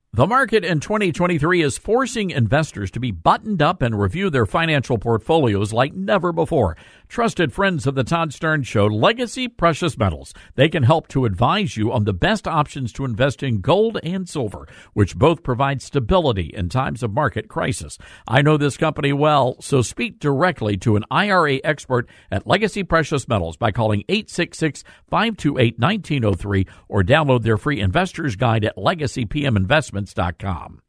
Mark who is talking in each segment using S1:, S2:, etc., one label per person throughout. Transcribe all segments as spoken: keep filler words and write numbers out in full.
S1: The market in twenty twenty-three is forcing investors to be buttoned up and review their financial portfolios like never before. Trusted friends of the Todd Stern Show, Legacy Precious Metals. They can help to advise you on the best options to invest in gold and silver, which both provide stability in times of market crisis. I know this company well, so speak directly to an I R A expert at Legacy Precious Metals by calling eight six six, five two eight, one nine zero three or download their free investor's guide at legacy p m investments dot com.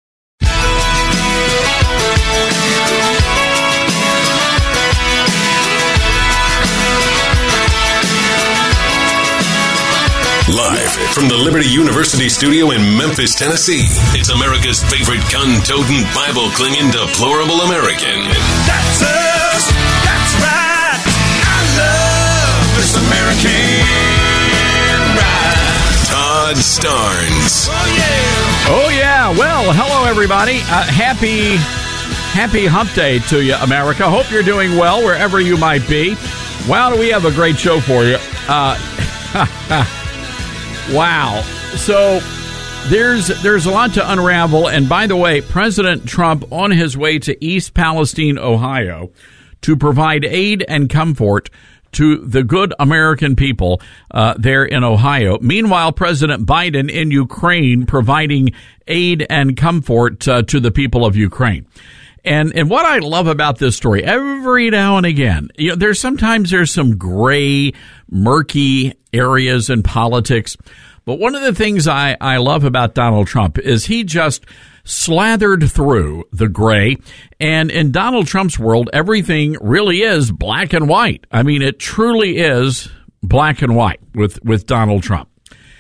S2: Live from the Liberty University studio in Memphis, Tennessee, it's America's favorite gun-toting, Bible-clinging, deplorable American.
S3: That's us. That's right. I love this American ride.
S2: Todd Starnes.
S3: Oh, yeah.
S1: Oh, yeah. Well, hello, everybody. Uh, happy, happy hump day to you, America. Hope you're doing well wherever you might be. Wow, do we have a great show for you. Uh, wow. So there's there's a lot to unravel. And by the way, President Trump on his way to East Palestine, Ohio, to provide aid and comfort to the good American people uh, there in Ohio. Meanwhile, President Biden in Ukraine providing aid and comfort uh, to the people of Ukraine. And and what I love about this story, every now and again, you know, there's sometimes there's some gray, murky areas in politics. But one of the things I, I love about Donald Trump is he just slathered through the gray. And in Donald Trump's world, everything really is black and white. I mean, it truly is black and white with, with Donald Trump.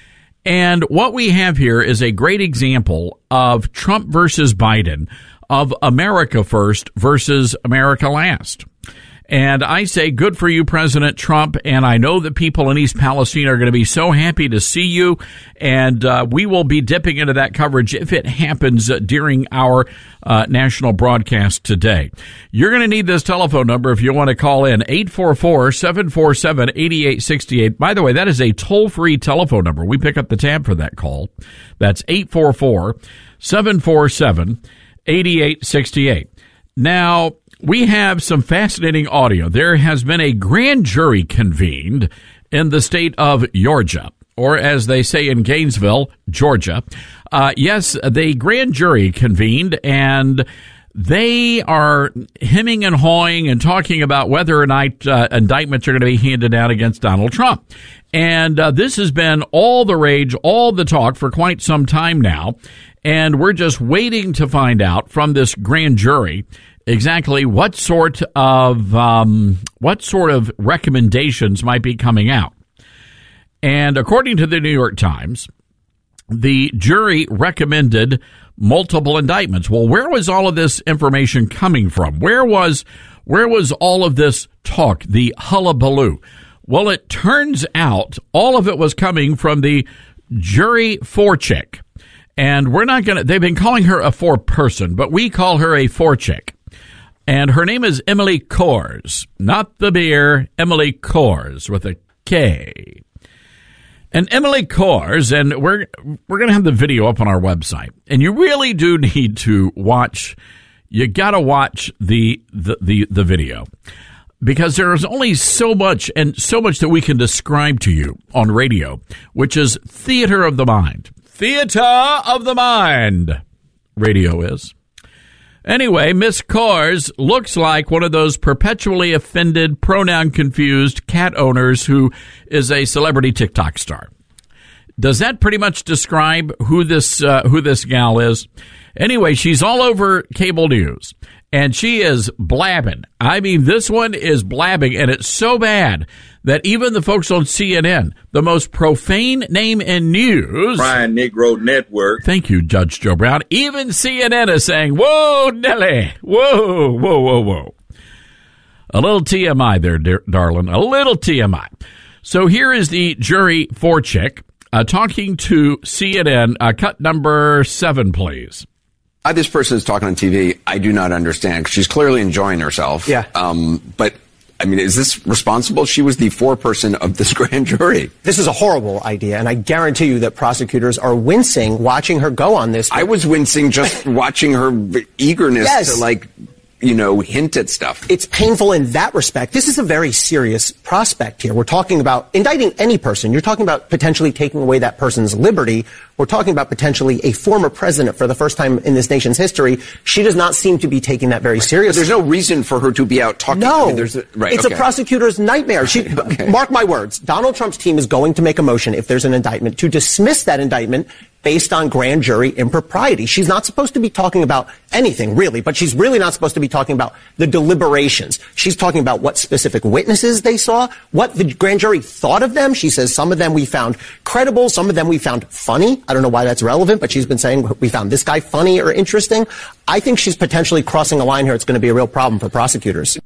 S1: And what we have here is a great example of Trump versus Biden, of America first versus America last. And I say, good for you, President Trump. And I know that people in East Palestine are going to be so happy to see you. And uh, we will be dipping into that coverage if it happens uh, during our uh, national broadcast today. You're going to need this telephone number if you want to call in, eight four four, seven four seven, eight eight six eight. By the way, that is a toll-free telephone number. We pick up the tab for that call. That's eight four four, seven four seven, eight eight six eight. Now, we have some fascinating audio. There has been a grand jury convened in the state of Georgia, or as they say in Gainesville, Georgia. Uh, yes, the grand jury convened, and they are hemming and hawing and talking about whether or not uh, indictments are going to be handed down against Donald Trump. And uh, this has been all the rage, all the talk for quite some time now. And we're just waiting to find out from this grand jury exactly what sort of um, what sort of recommendations might be coming out. And according to the New York Times, the jury recommended multiple indictments. Well, where was all of this information coming from? Where was where was all of this talk, the hullabaloo? Well, it turns out all of it was coming from the jury four-chick. And we're not going to, they've been calling her a four-person, but we call her a four-chick. And her name is Emily Kohrs, not the beer, Emily Kohrs with a K. And Emily Kohrs, and we're we're going to have the video up on our website. And you really do need to watch, you got to watch the, the, the, the video. Because there is only so much and so much that we can describe to you on radio, which is theater of the mind. Theater of the mind, radio is. Anyway, Miss Kohrs looks like one of those perpetually offended, pronoun-confused cat owners who is a celebrity TikTok star. Does that pretty much describe who this uh, who this gal is? Anyway, she's all over cable news, and she is blabbing. I mean, this one is blabbing, and it's so bad that even the folks on C N N, the most profane name in news,
S4: Prime Negro Network.
S1: Thank you, Judge Joe Brown. Even C N N is saying, whoa, Nelly, whoa, whoa, whoa, whoa. A little T M I there, dear, darling, a little T M I. So here is the jury four-chick uh, talking to C N N. Uh, cut number seven, please.
S5: Why this person is talking on T V, I do not understand, because she's clearly enjoying herself.
S6: Yeah.
S5: Um, but
S4: I mean, is this responsible? She was the foreperson of this grand jury.
S5: This is a horrible idea, and I guarantee you that prosecutors are wincing watching her go on this.
S4: I was wincing just watching her eagerness
S5: yes.
S4: to, like, you know, hint at stuff.
S5: It's painful in that respect. This is a very serious prospect here. We're talking about indicting any person. You're talking about potentially taking away that person's liberty. We're talking about potentially a former president for the first time in this nation's history. She does not seem to be taking that very seriously.
S4: There's no reason for her to be out talking.
S5: No.
S4: I mean, there's a, right,
S5: it's
S4: okay.
S5: a prosecutor's nightmare. She, okay. Mark my words, Donald Trump's team is going to make a motion if there's an indictment to dismiss that indictment based on grand jury impropriety. She's not supposed to be talking about anything, really, but she's really not supposed to be talking about the deliberations. She's talking about what specific witnesses they saw, what the grand jury thought of them. She says some of them we found credible, some of them we found funny. I don't know why that's relevant, but she's been saying we found this guy funny or interesting. I think she's potentially crossing a line here. It's going to be a real problem for prosecutors.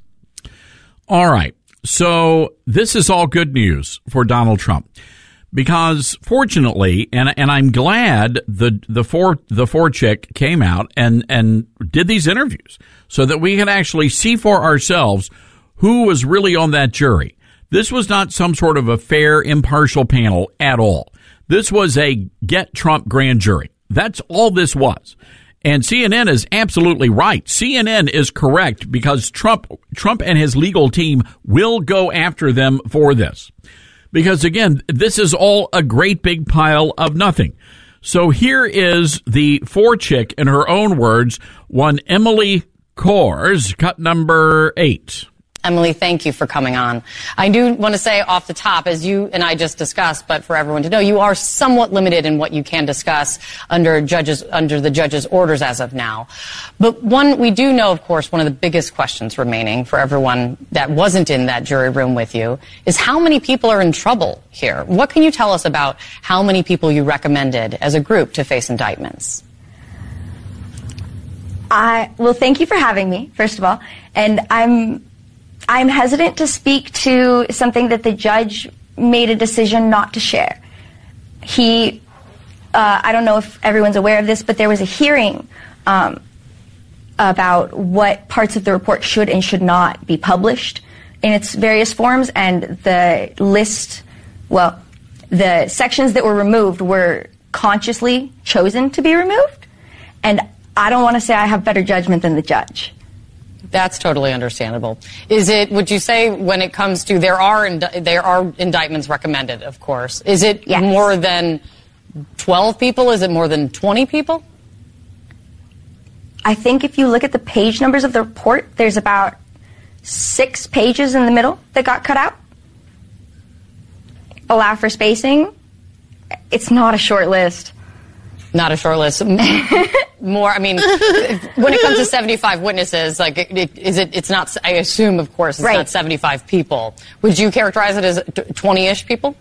S1: All right. So this is all good news for Donald Trump. Because fortunately, and and I'm glad the the four the four chick came out and and did these interviews so that we can actually see for ourselves who was really on that jury. This was not some sort of a fair, impartial panel at all. This was a get Trump grand jury. That's all this was. And C N N is absolutely right. C N N is correct because Trump Trump and his legal team will go after them for this. Because, again, this is all a great big pile of nothing. So here is the four chick, in her own words, one Emily Kohrs, cut number eight.
S6: Emily, thank you for coming on. I do want to say off the top, as you and I just discussed, but for everyone to know, you are somewhat limited in what you can discuss under judges, under the judge's orders as of now. But one, we do know, of course, one of the biggest questions remaining for everyone that wasn't in that jury room with you is how many people are in trouble here? What can you tell us about how many people you recommended as a group to face indictments?
S7: I, well, thank you for having me, first of all. And I'm, I'm hesitant to speak to something that the judge made a decision not to share. He, uh, I don't know if everyone's aware of this, but there was a hearing um, about what parts of the report should and should not be published in its various forms, and the list, well, the sections that were removed were consciously chosen to be removed, and I don't want to say I have better judgment than the judge.
S6: That's totally understandable. Is it, would you say, when it comes to, there are indi- there are indictments recommended, of course. Is it
S7: yes.
S6: more than twelve people? Is it more than twenty people?
S7: I think if you look at the page numbers of the report, there's about six pages in the middle that got cut out. Allow for spacing. It's not a short list.
S6: Not a short list. More, I mean, when it comes to seventy-five witnesses, like, it, is it, it's not, I assume, of course, it's
S7: right.
S6: not seventy-five people. Would you characterize it as twenty-ish people?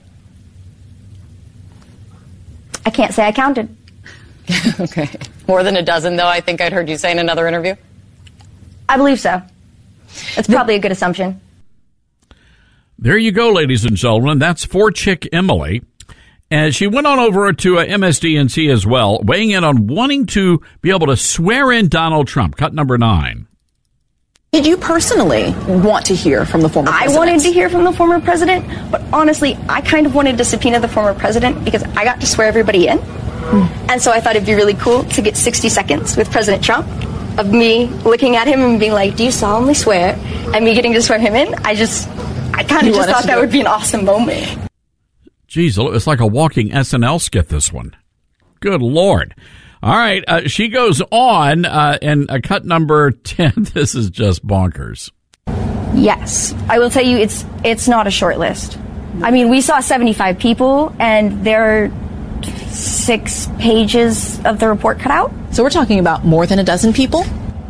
S7: I can't say I counted.
S6: Okay. More than a dozen, though, I think I'd heard you say in another interview?
S7: I believe so. It's probably a good assumption.
S1: There you go, ladies and gentlemen. That's four chick Emily. And she went on over to uh, M S D N C as well, weighing in on wanting to be able to swear in Donald Trump. Cut number nine.
S8: Did you personally want to hear from the former president?
S7: I wanted to hear from the former president, but honestly, I kind of wanted to subpoena the former president because I got to swear everybody in. Mm. And so I thought it'd be really cool to get sixty seconds with President Trump of me looking at him and being like, do you solemnly swear? And me getting to swear him in. I just, I kind of just thought that would be an awesome moment.
S1: Geez, it's like a walking S N L skit, this one. Good Lord. All right, uh, she goes on, uh, and uh, cut number ten. This is just bonkers.
S7: Yes, I will tell you, it's it's not a short list. I mean, we saw seventy-five people, and there are six pages of the report cut out.
S8: So we're talking about more than a dozen people?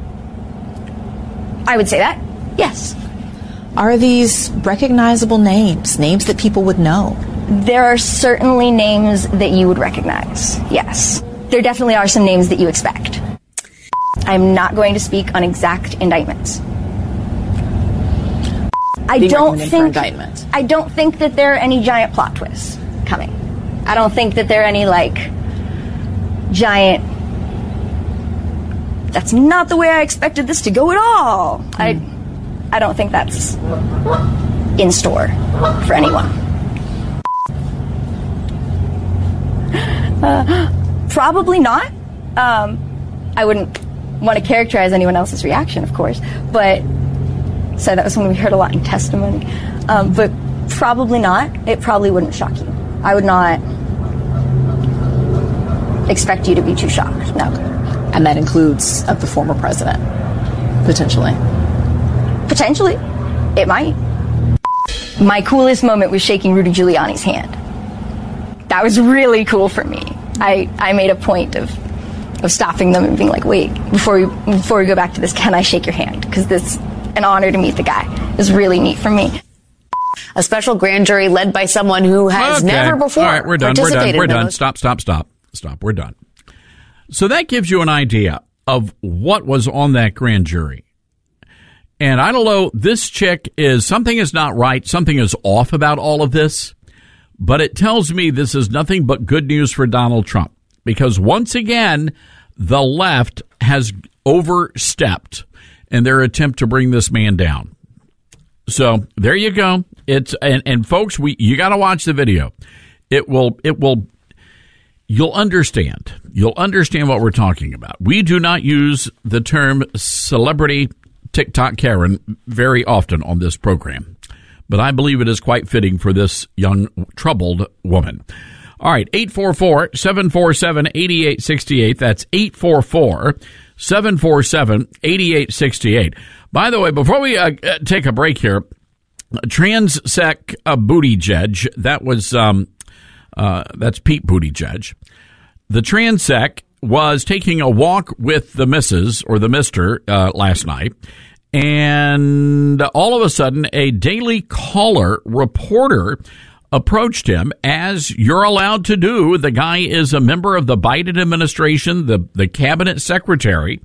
S7: I would say that, yes.
S8: Are these recognizable names, names that people would know?
S7: There are certainly names that you would recognize, yes. There definitely are some names that you expect. I'm not going to speak on exact indictments. I don't think I don't think that there are any giant plot twists coming. I don't think that there are any like giant. That's not the way I expected this to go at all. I I don't think that's in store for anyone. Uh, probably not. Um, I wouldn't want to characterize anyone else's reaction, of course, but so that was something we heard a lot in testimony. Um, but probably not. It probably wouldn't shock you. I would not expect you to be too shocked, no.
S8: And that includes of the former president, potentially.
S7: Potentially. It might. My coolest moment was shaking Rudy Giuliani's hand. That was really cool for me. I, I made a point of of stopping them and being like, wait, before we, before we go back to this, can I shake your hand? Because this is an honor to meet the guy. It was really neat for me.
S9: A special grand jury led by someone who has
S1: okay.
S9: never before
S1: All right, we're done. We're done. We're done.
S9: Those.
S1: Stop, stop, stop. Stop. We're done. So that gives you an idea of what was on that grand jury. And I don't know, this chick is, something is not right. Something is off about all of this. But it tells me this is nothing but good news for Donald Trump. Because once again, the left has overstepped in their attempt to bring this man down. So there you go. It's and, and folks, we you got to watch the video. It will it will you'll understand. You'll understand what we're talking about. We do not use the term celebrity TikTok Karen very often on this program, but I believe it is quite fitting for this young troubled woman. All right, eight four four, seven four seven, eight eight six eight. That's eight four four, seven four seven, eight eight six eight. By the way, before we uh, take a break here, Transec uh, Buttigieg, that was um, uh, that's Pete Buttigieg. The Transec was taking a walk with the missus or the mister uh, last night, and all of a sudden, a Daily Caller reporter approached him, as you're allowed to do. The guy is a member of the Biden administration, the, the cabinet secretary,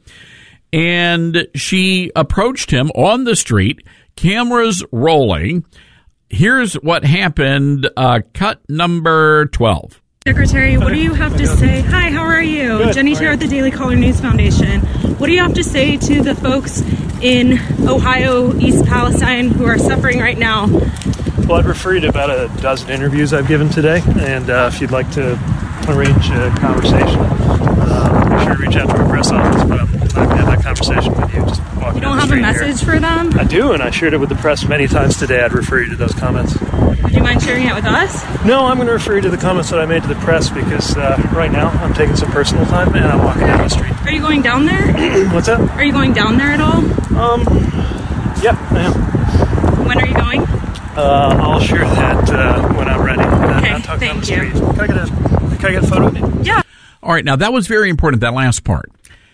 S1: and she approached him on the street, cameras rolling. Here's what happened, uh, cut number twelve.
S10: Secretary, what do you have to say? Hi, how are you? Good. Jenny Chair at the Daily Caller News Foundation. What do you have to say to the folks in Ohio, East Palestine, who are suffering right now?
S11: Well, I'd refer you to about a dozen interviews I've given today, and uh, if you'd like to arrange a conversation, uh, be sure to reach out to our press office, but I'm not going to have that conversation with you. Just walk
S10: You don't have a message
S11: here.
S10: for them?
S11: I do, and I shared it with the press many times today. I'd refer you to those comments.
S10: Would you mind sharing it with us?
S11: No, I'm going to refer you to the comments that I made to the press because uh, right now I'm taking some personal time and I'm walking down the street.
S10: Are you going down there?
S11: What's that?
S10: Are you going down there at all?
S11: Um, yeah, I am.
S10: When are you going?
S11: Uh, I'll share that uh, when I'm ready.
S10: Okay,
S11: I'll talk
S10: thank
S11: down the
S10: you.
S11: street. Can I get a, can I get a photo of you?
S10: Yeah.
S1: All right, now that was very important, that last part.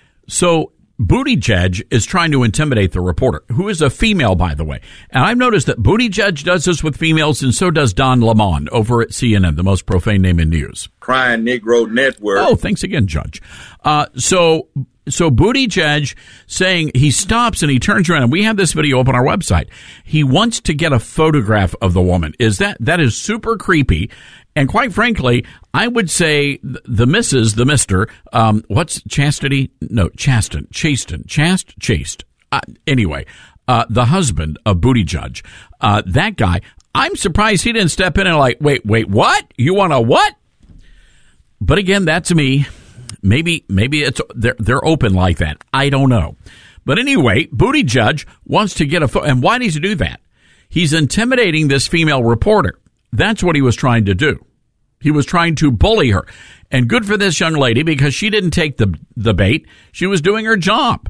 S1: So Buttigieg is trying to intimidate the reporter, who is a female, by the way. And I've noticed that Buttigieg does this with females, and so does Don Lemon over at C N N, the most profane name in news.
S12: Crying Negro Network.
S1: Oh, thanks again, Judge. Uh, so, so Buttigieg saying he stops and he turns around, and we have this video up on our website. He wants to get a photograph of the woman. Is that, that is super creepy. And quite frankly, I would say the missus, the mister, um, what's Chastity? No, Chasten, Chasten, Chast, Chaste. Uh, anyway, uh, the husband of Buttigieg, uh, that guy, I'm surprised he didn't step in and like, wait, wait, what? You want a what? But again, that's me. Maybe, maybe it's, they're, they're open like that. I don't know. But anyway, Buttigieg wants to get a photo. And why does he do that? He's intimidating this female reporter. That's what he was trying to do. He was trying to bully her. And good for this young lady because she didn't take the, the bait. She was doing her job.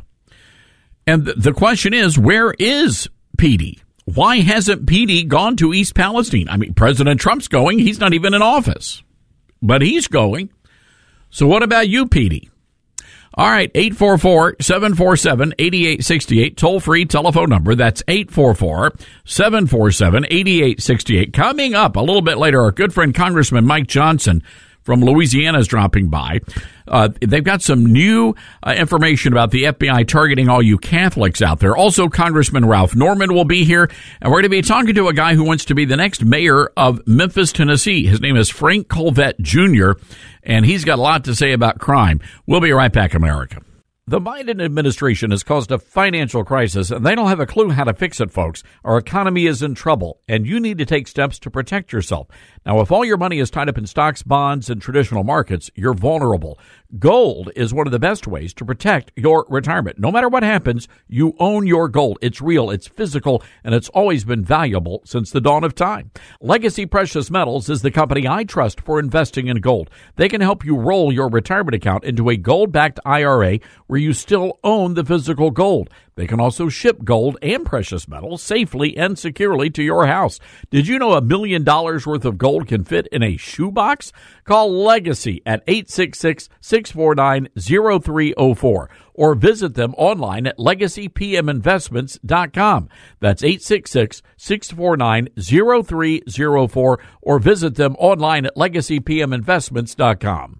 S1: And th- the question is, where is Petey? Why hasn't Petey gone to East Palestine? I mean, President Trump's going. He's not even in office. But he's going. So what about you, Petey? All right, eight four four, seven four seven, eight eight six eight, toll-free telephone number. That's eight four four, seven four seven, eight eight six eight. Coming up a little bit later, our good friend Congressman Mike Johnson from Louisiana is dropping by. Uh, they've got some new uh, information about the F B I targeting all you Catholics out there. Also, Congressman Ralph Norman will be here, and we're going to be talking to a guy who wants to be the next mayor of Memphis, Tennessee. His name is Frank Colvett Junior, and he's got a lot to say about crime. We'll be right back, America. The Biden administration has caused a financial crisis, and they don't have a clue how to fix it, folks. Our economy is in trouble, and you need to take steps to protect yourself. Now, if all your money is tied up in stocks, bonds, and traditional markets, you're vulnerable. Gold is one of the best ways to protect your retirement. No matter what happens, you own your gold. It's real, it's physical, and it's always been valuable since the dawn of time. Legacy Precious Metals is the company I trust for investing in gold. They can help you roll your retirement account into a gold-backed I R A where you still own the physical gold. They can also ship gold and precious metals safely and securely to your house. Did you know a million dollars worth of gold can fit in a shoebox? Call Legacy at eight six six, six four nine, zero three zero four or visit them online at legacy p m investments dot com. That's eight six six, six four nine, zero three zero four or visit them online at legacy p m investments dot com.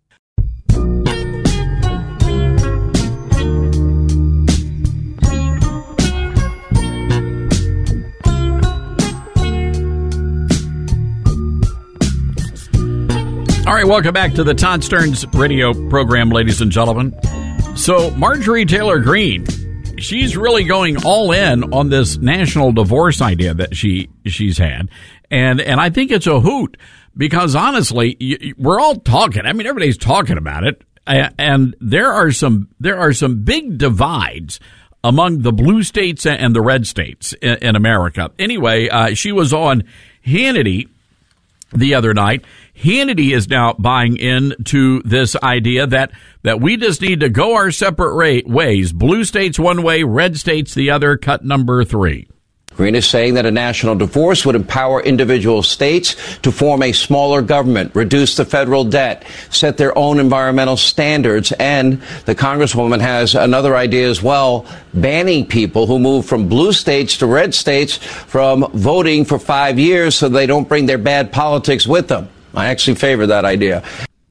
S1: All right, welcome back to the Todd Stearns radio program, ladies and gentlemen. So Marjorie Taylor Greene, she's really going all in on this national divorce idea that she she's had. And and I think it's a hoot because, honestly, we're all talking. I mean, everybody's talking about it. And there are some there are some big divides among the blue states and the red states in, in America. Anyway, uh, she was on Hannity the other night. Hannity is now buying into this idea that, that we just need to go our separate rate ways. Blue states one way, red states the other, cut number three.
S13: Greene is saying that a national divorce would empower individual states to form a smaller government, reduce the federal debt, set their own environmental standards, and the Congresswoman has another idea as well, banning people who move from blue states to red states from voting for five years so they don't bring their bad politics with them. I actually favor that idea.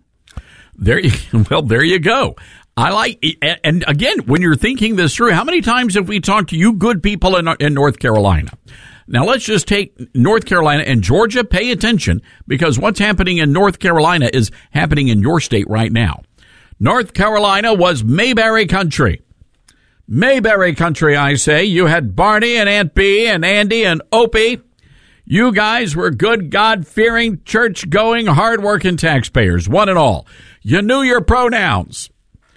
S1: There, you, well, there you go. I like, and again, when you're thinking this through, how many times have we talked to you good people in, in North Carolina? Now, let's just take North Carolina and Georgia. Pay attention, because what's happening in North Carolina is happening in your state right now. North Carolina was Mayberry country. Mayberry country, I say. You had Barney and Aunt Bee and Andy and Opie. You guys were good, God-fearing, church-going, hard-working taxpayers, one and all. You knew your pronouns.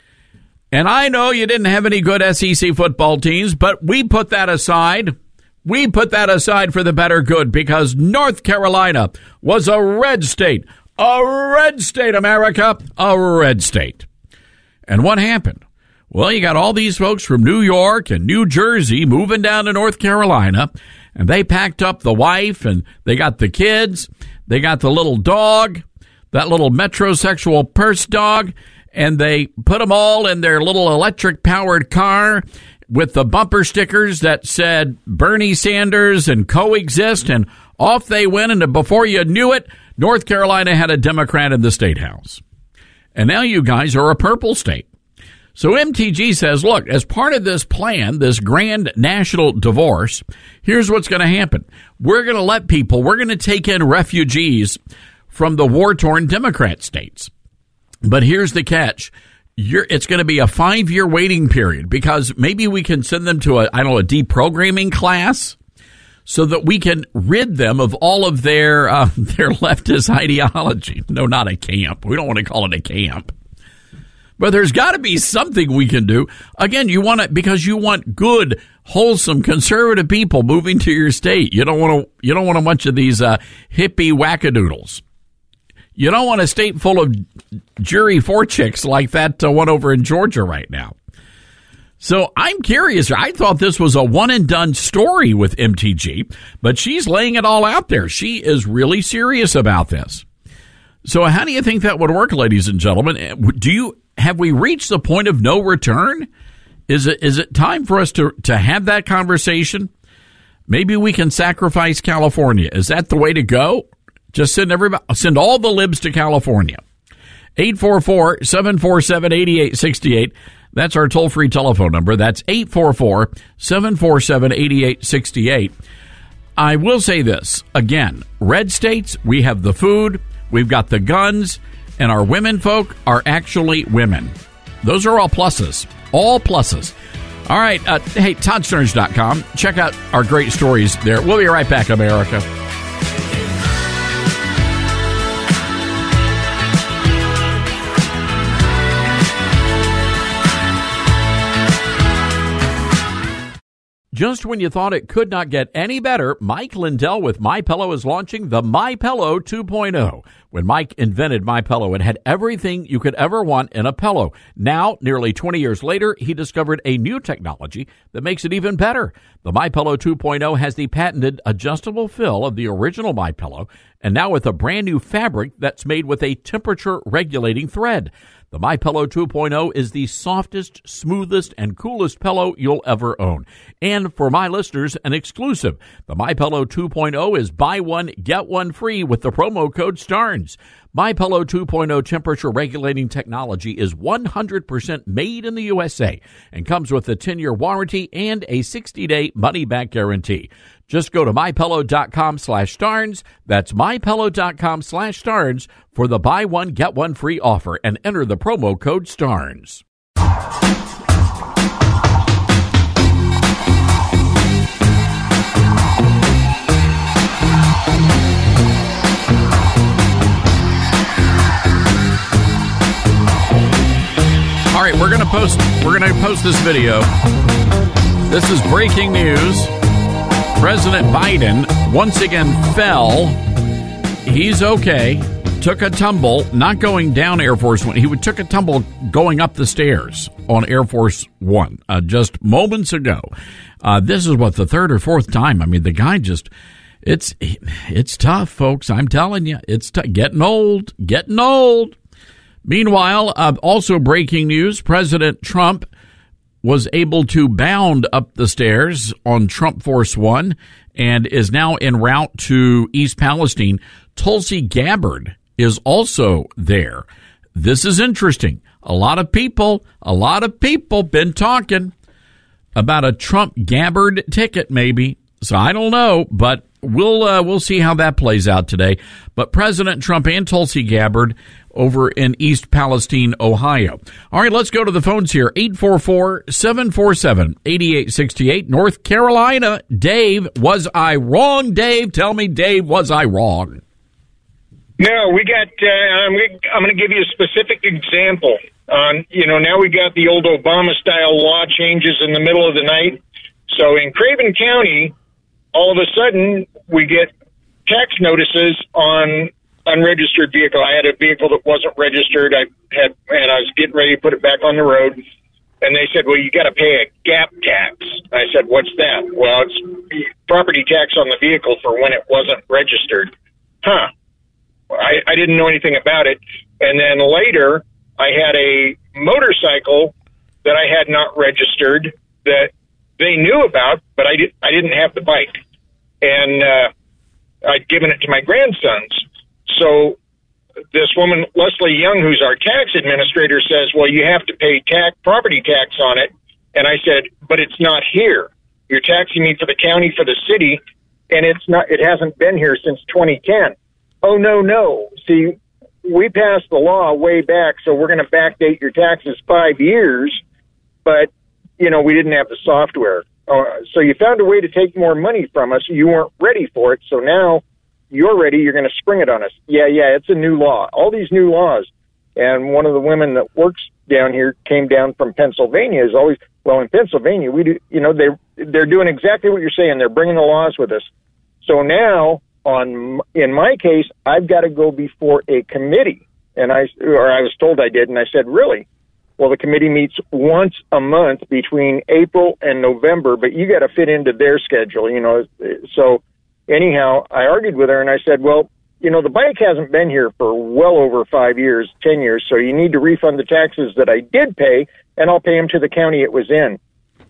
S1: And I know you didn't have any good S E C football teams, but we put that aside. We put that aside for the better good, because North Carolina was a red state. A red state, America. A red state. And what happened? Well, you got all these folks from New York and New Jersey moving down to North Carolina, and they packed up the wife, and they got the kids. They got the little dog, that little metrosexual purse dog, and they put them all in their little electric-powered car with the bumper stickers that said Bernie Sanders and coexist, and off they went, and before you knew it, North Carolina had a Democrat in the State House. And now you guys are a purple state. So M T G says, look, as part of this plan, this grand national divorce, here's what's going to happen. We're going to let people, we're going to take in refugees from the war-torn Democrat states. But here's the catch. You're, it's going to be a five-year waiting period, because maybe we can send them to a, I don't know, a deprogramming class so that we can rid them of all of their, uh, their leftist ideology. No, not a camp. We don't want to call it a camp. But there's got to be something we can do. Again, you want to, because you want good, wholesome, conservative people moving to your state. You don't want to, you don't want a bunch of these, uh, hippie wackadoodles. You don't want a state full of jury four chicks like that uh, one over in Georgia right now. So I'm curious. I thought this was a one-and-done story with M T G, but she's laying it all out there. She is really serious about this. So how do you think that would work, ladies and gentlemen? Do you have we reached the point of no return? Is it is it time for us to, to have that conversation? Maybe we can sacrifice California. Is that the way to go? Just send everybody, send all the libs to California. eight four four, seven four seven, eight eight six eight. That's our toll-free telephone number. That's eight four four, seven four seven, eight eight six eight. I will say this. Again, red states, we have the food, we've got the guns, and our women folk are actually women. Those are all pluses. All pluses. All right. Uh, hey, Todd Stearns dot com. Check out our great stories there. We'll be right back, America. Just when you thought it could not get any better, Mike Lindell with MyPillow is launching the MyPillow two point oh. When Mike invented MyPillow, it had everything you could ever want in a pillow. Now, nearly twenty years later, he discovered a new technology that makes it even better. The MyPillow two point oh has the patented adjustable fill of the original MyPillow, and now with a brand new fabric that's made with a temperature-regulating thread. The MyPillow two point oh is the softest, smoothest, and coolest pillow you'll ever own. And for my listeners, an exclusive. The MyPillow two point oh is buy one, get one free with the promo code STARNS. MyPillow two point oh temperature-regulating technology is one hundred percent made in the U S A and comes with a ten-year warranty and a sixty-day money-back guarantee. Just go to MyPillow.com slash Starnes. That's MyPillow.com slash Starnes for the buy one, get one free offer and enter the promo code STARNS. All right, we're going to post we're going to post this video. This is breaking news. President Biden once again fell. He's okay. Took a tumble, not going down Air Force One. He took a tumble going up the stairs on Air Force One uh, just moments ago. Uh, this is what, the third or fourth time. I mean, the guy just, it's it's tough, folks. I'm telling you, it's t- getting old, getting old. Meanwhile, uh, also breaking news, President Trump was able to bound up the stairs on Trump Force One and is now en route to East Palestine. Tulsi Gabbard is also there. This is interesting. A lot of people, a lot of people been talking about a Trump Gabbard ticket maybe. So I don't know, but we'll uh, we'll see how that plays out today. But President Trump and Tulsi Gabbard over in East Palestine, Ohio. All right, let's go to the phones here. eight four four, seven four seven, eight eight six eight, North Carolina. Dave, was I wrong? Dave, tell me, Dave, was I wrong?
S14: No, we got, uh, I'm, I'm going to give you a specific example. On, you know, now we got the old Obama-style law changes in the middle of the night. So in Craven County, all of a sudden, we get tax notices on unregistered vehicle. I had a vehicle that wasn't registered. I had, and I was getting ready to put it back on the road. And they said, well, you got to pay a gap tax. I said, what's that? Well, it's property tax on the vehicle for when it wasn't registered. Huh. I, I didn't know anything about it. And then later, I had a motorcycle that I had not registered that they knew about, but I, did, I didn't have the bike. And uh, I'd given it to my grandsons. So this woman, Leslie Young, who's our tax administrator, says, well, you have to pay tax, property tax on it. And I said, but it's not here. You're taxing me for the county, for the city, and it's not. It hasn't been here since twenty ten. Oh, no, no. See, we passed the law way back, so we're going to backdate your taxes five years. But, you know, we didn't have the software. Uh, so you found a way to take more money from us. You weren't ready for it. So now you're ready. You're going to spring it on us. Yeah, yeah, it's a new law. All these new laws. And one of the women that works down here came down from Pennsylvania. Is always, well, in Pennsylvania, we do, you know, they, they're doing exactly what you're saying. They're bringing the laws with us. So now, on in my case, I've got to go before a committee. And I, or I was told I did, and I said, really? Well, the committee meets once a month between April and November, but you got to fit into their schedule, you know. So anyhow, I argued with her, and I said, well, you know, the bike hasn't been here for well over five years, ten years, so you need to refund the taxes that I did pay, and I'll pay them to the county it was in.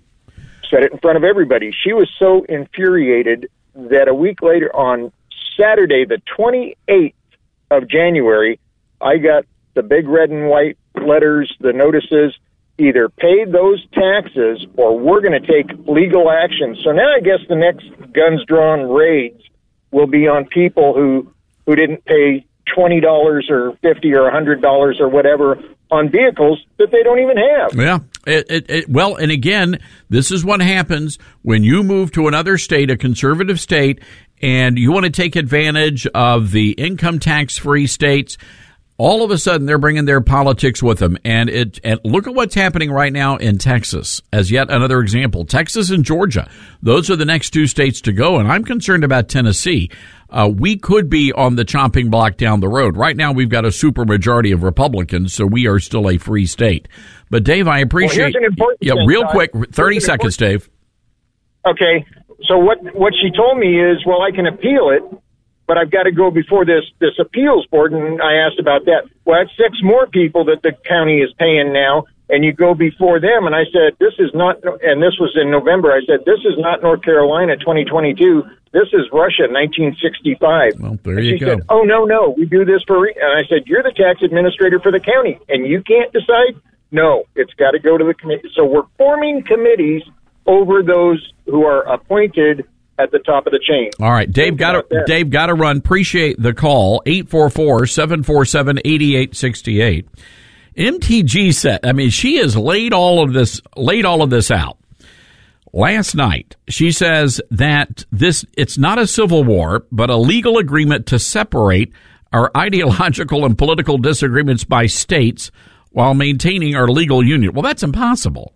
S14: Said it in front of everybody. She was so infuriated that a week later, on Saturday, the twenty-eighth of January, I got the big red and white letters, the notices, either pay those taxes or we're going to take legal action. So now I guess the next guns drawn raids will be on people who, who didn't pay twenty dollars or fifty dollars or one hundred dollars or whatever on vehicles that they don't even have.
S1: Yeah. It, it, it, well, and again, this is what happens when you move to another state, a conservative state, and you want to take advantage of the income tax-free states. All of a sudden, they're bringing their politics with them. And it and look at what's happening right now in Texas as yet another example. Texas and Georgia, those are the next two states to go. And I'm concerned about Tennessee. Uh, we could be on the chopping block down the road. Right now, we've got a supermajority of Republicans, so we are still a free state. But, Dave, I appreciate
S14: well, here's an important
S1: Yeah,
S14: thing,
S1: real
S14: Todd.
S1: quick, thirty
S14: Here's an
S1: seconds, Dave.
S14: Okay, so what what she told me is, well, I can appeal it, but I've got to go before this this appeals board, and I asked about that. Well, that's six more people that the county is paying now, and you go before them, and I said, this is not, and this was in November, I said, this is not North Carolina twenty twenty-two, this is Russia nineteen sixty-five.
S1: Well, there
S14: and
S1: you
S14: she
S1: go.
S14: said, oh, no, no, we do this for, re-. and I said, you're the tax administrator for the county, and you can't decide? No, it's got to go to the committee. So we're forming committees over those who are appointed at the top of the chain.
S1: All right, Dave got to Dave got to run. Appreciate the call. eight four four, seven four seven, eight eight six eight. M T G said, I mean, she has laid all of this laid all of this out. Last night, she says that this it's not a civil war, but a legal agreement to separate our ideological and political disagreements by states while maintaining our legal union. Well, that's impossible.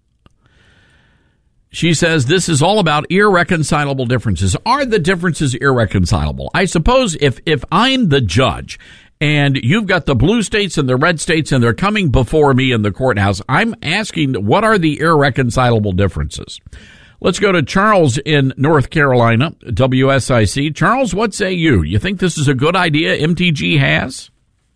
S1: She says this is all about irreconcilable differences. Are the differences irreconcilable? I suppose if, if I'm the judge and you've got the blue states and the red states and they're coming before me in the courthouse, I'm asking what are the irreconcilable differences? Let's go to Charles in North Carolina, W S I C. Charles, what say you? You think this is a good idea M T G has?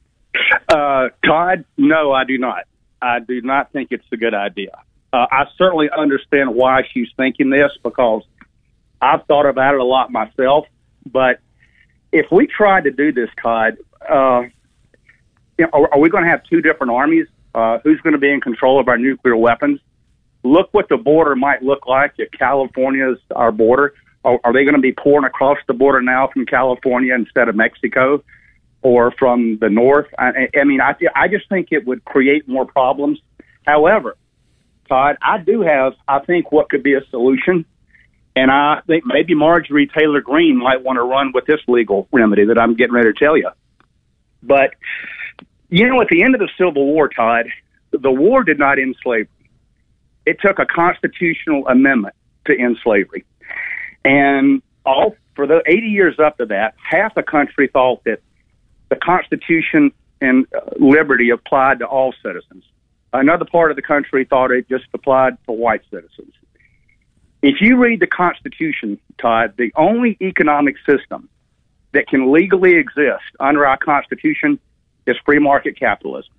S15: Uh, Todd, no, I do not. I do not think it's a good idea. Uh, I certainly understand why she's thinking this because I've thought about it a lot myself. But if we tried to do this, Todd, uh, you know, are, are we going to have two different armies? Uh, who's going to be in control of our nuclear weapons? Look what the border might look like if California is our border. Are, are they going to be pouring across the border now from California instead of Mexico or from the north? I, I mean, I, I just think it would create more problems. However, Todd, I do have, I think, what could be a solution. And I think maybe Marjorie Taylor Greene might want to run with this legal remedy that I'm getting ready to tell you. But, you know, at the end of the Civil War, Todd, the war did not end slavery. It took a constitutional amendment to end slavery. And all for the eighty years up to that, half the country thought that the Constitution and uh, liberty applied to all citizens. Another part of the country thought it just applied to white citizens. If you read the Constitution, Todd, the only economic system that can legally exist under our Constitution is free market capitalism.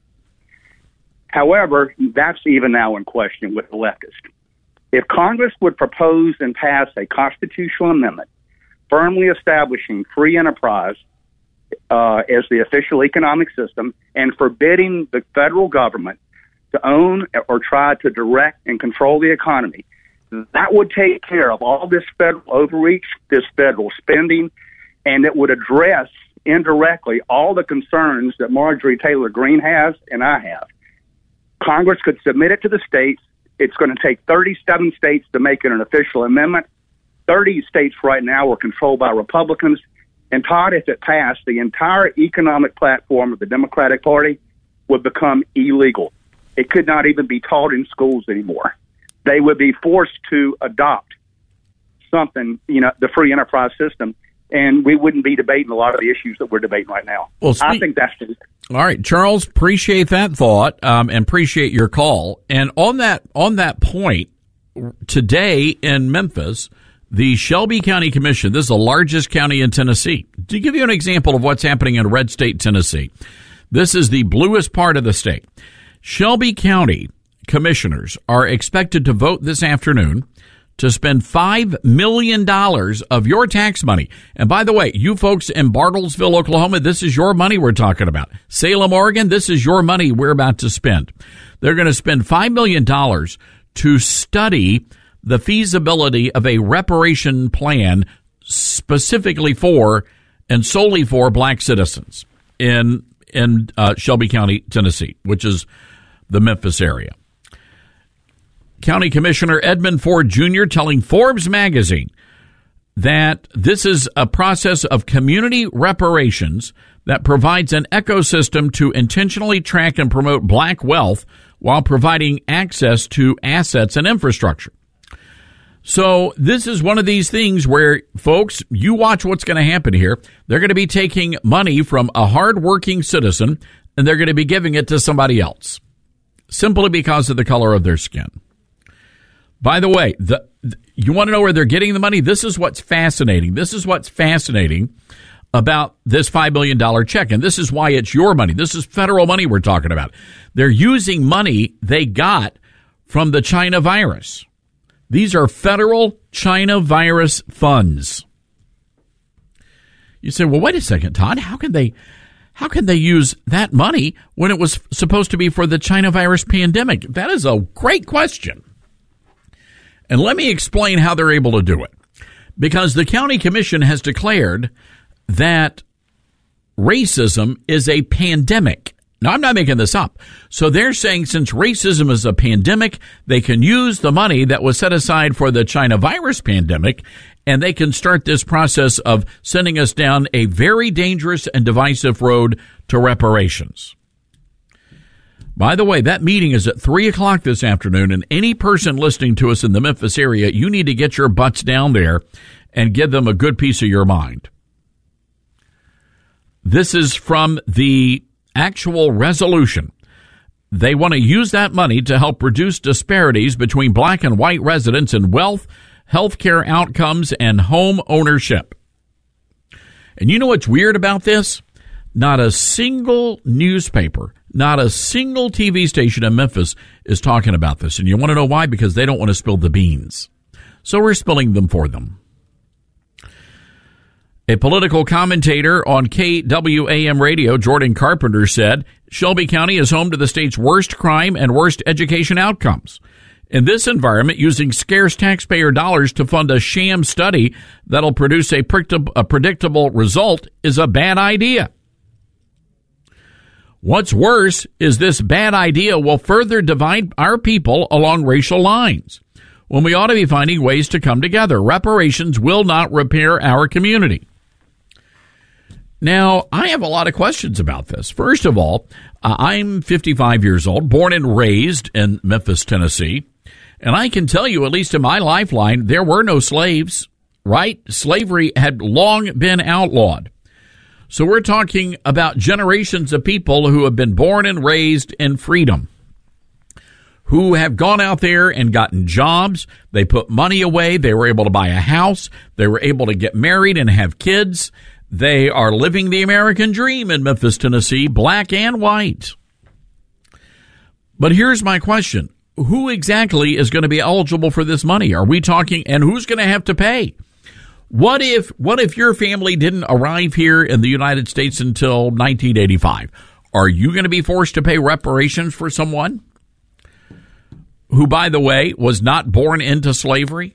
S15: However, that's even now in question with the leftists. If Congress would propose and pass a constitutional amendment firmly establishing free enterprise uh, as the official economic system and forbidding the federal government to own or try to direct and control the economy, that would take care of all this federal overreach, this federal spending, and it would address indirectly all the concerns that Marjorie Taylor Greene has and I have. Congress could submit it to the states. It's going to take thirty-seven states to make it an official amendment. thirty states right now are controlled by Republicans. And Todd, if it passed, the entire economic platform of the Democratic Party would become illegal. It could not even be taught in schools anymore. They would be forced to adopt something, you know, the free enterprise system, and we wouldn't be debating a lot of the issues that we're debating right now.
S1: Well, speak-
S15: I think that's the-
S1: all right, Charles. Appreciate that thought, um, and appreciate your call. And on that on that point, today in Memphis, the Shelby County Commission. This is the largest county in Tennessee. To give you an example of what's happening in red state Tennessee, this is the bluest part of the state. Shelby County commissioners are expected to vote this afternoon to spend five million dollars of your tax money. And by the way, you folks in Bartlesville, Oklahoma, this is your money we're talking about. Salem, Oregon, this is your money we're about to spend. They're going to spend five million dollars to study the feasibility of a reparation plan specifically for and solely for black citizens in in uh, Shelby County, Tennessee, which is the Memphis area. County Commissioner Edmund Ford Junior telling Forbes magazine that this is a process of community reparations that provides an ecosystem to intentionally track and promote black wealth while providing access to assets and infrastructure. So this is one of these things where, folks, you watch what's going to happen here. They're going to be taking money from a hardworking citizen, and they're going to be giving it to somebody else, simply because of the color of their skin. By the way, the, you want to know where they're getting the money? This is what's fascinating. This is what's fascinating about this five million dollars check, and this is why it's your money. This is federal money we're talking about. They're using money they got from the China virus. These are federal China virus funds. You say, well, wait a second, Todd. How can they, how can they use that money when it was supposed to be for the China virus pandemic? That is a great question. And let me explain how they're able to do it. Because the county commission has declared that racism is a pandemic. Now, I'm not making this up. So they're saying since racism is a pandemic, they can use the money that was set aside for the China virus pandemic, and they can start this process of sending us down a very dangerous and divisive road to reparations. By the way, that meeting is at three o'clock this afternoon, and any person listening to us in the Memphis area, you need to get your butts down there and give them a good piece of your mind. This is from the actual resolution. They want to use that money to help reduce disparities between black and white residents in wealth, healthcare outcomes, and home ownership. And you know what's weird about this? Not a single newspaper, not a single T V station in Memphis is talking about this. And you want to know why? Because they don't want to spill the beans. So we're spilling them for them. A political commentator on K W A M radio, Jordan Carpenter, said Shelby County is home to the state's worst crime and worst education outcomes. In this environment, using scarce taxpayer dollars to fund a sham study that'll produce a predictable result is a bad idea. What's worse is this bad idea will further divide our people along racial lines, when we ought to be finding ways to come together. Reparations will not repair our community. Now, I have a lot of questions about this. First of all, uh, I'm fifty-five years old, born and raised in Memphis, Tennessee, and I can tell you, at least in my lifeline, there were no slaves, right? Slavery had long been outlawed. So we're talking about generations of people who have been born and raised in freedom, who have gone out there and gotten jobs. They put money away. They were able to buy a house. They were able to get married and have kids. They are living the American dream in Memphis, Tennessee, black and white. But here's my question. Who exactly is going to be eligible for this money? Are we talking, and who's going to have to pay? What if, what if your family didn't arrive here in the United States until nineteen eighty-five? Are you going to be forced to pay reparations for someone who, by the way, was not born into slavery?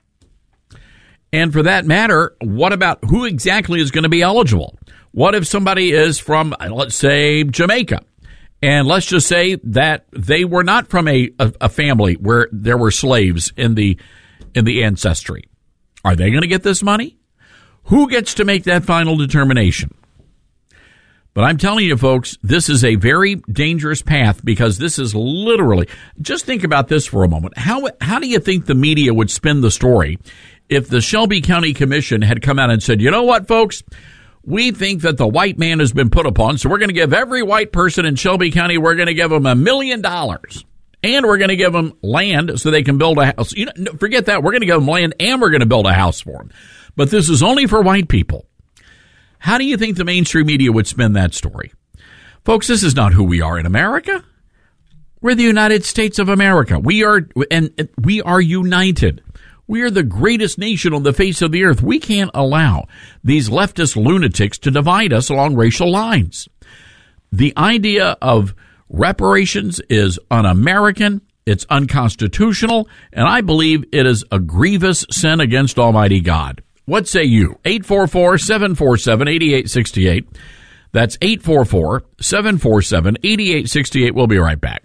S1: And for that matter, what about who exactly is going to be eligible? What if somebody is from, let's say, Jamaica, and let's just say that they were not from a, a, a family where there were slaves in the in the ancestry? Are they going to get this money? Who gets to make that final determination? But I'm telling you, folks, this is a very dangerous path, because this is literally, just think about this for a moment. How how do you think the media would spin the story if the Shelby County Commission had come out and said, you know what, folks, we think that the white man has been put upon, so we're going to give every white person in Shelby County, we're going to give them a million dollars. And we're going to give them land so they can build a house. You know, forget that. We're going to give them land and we're going to build a house for them. But this is only for white people. How do you think the mainstream media would spin that story? Folks, this is not who we are in America. We're the United States of America. We are, and we are united. We are the greatest nation on the face of the earth. We can't allow these leftist lunatics to divide us along racial lines. The idea of reparations is un-American, it's unconstitutional, and I believe it is a grievous sin against Almighty God. What say you? eight four four, seven four seven, eight eight six eight. That's eight four four, seven four seven, eight eight six eight. We'll be right back.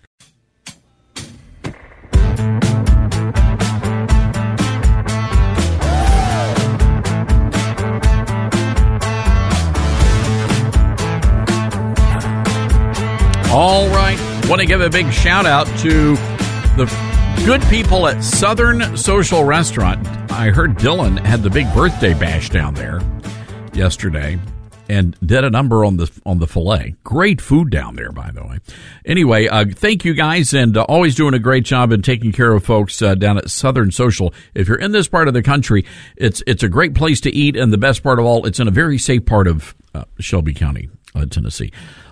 S1: All right. Want to give a big shout out to the good people at Southern Social Restaurant. I heard Dylan had the big birthday bash down there yesterday and did a number on the on the filet. Great food down there, by the way. Anyway, uh, thank you guys, and uh, always doing a great job in taking care of folks uh, down at Southern Social. If you're in this part of the country, it's it's a great place to eat, and the best part of all, it's in a very safe part of uh, Shelby County, uh, Tennessee.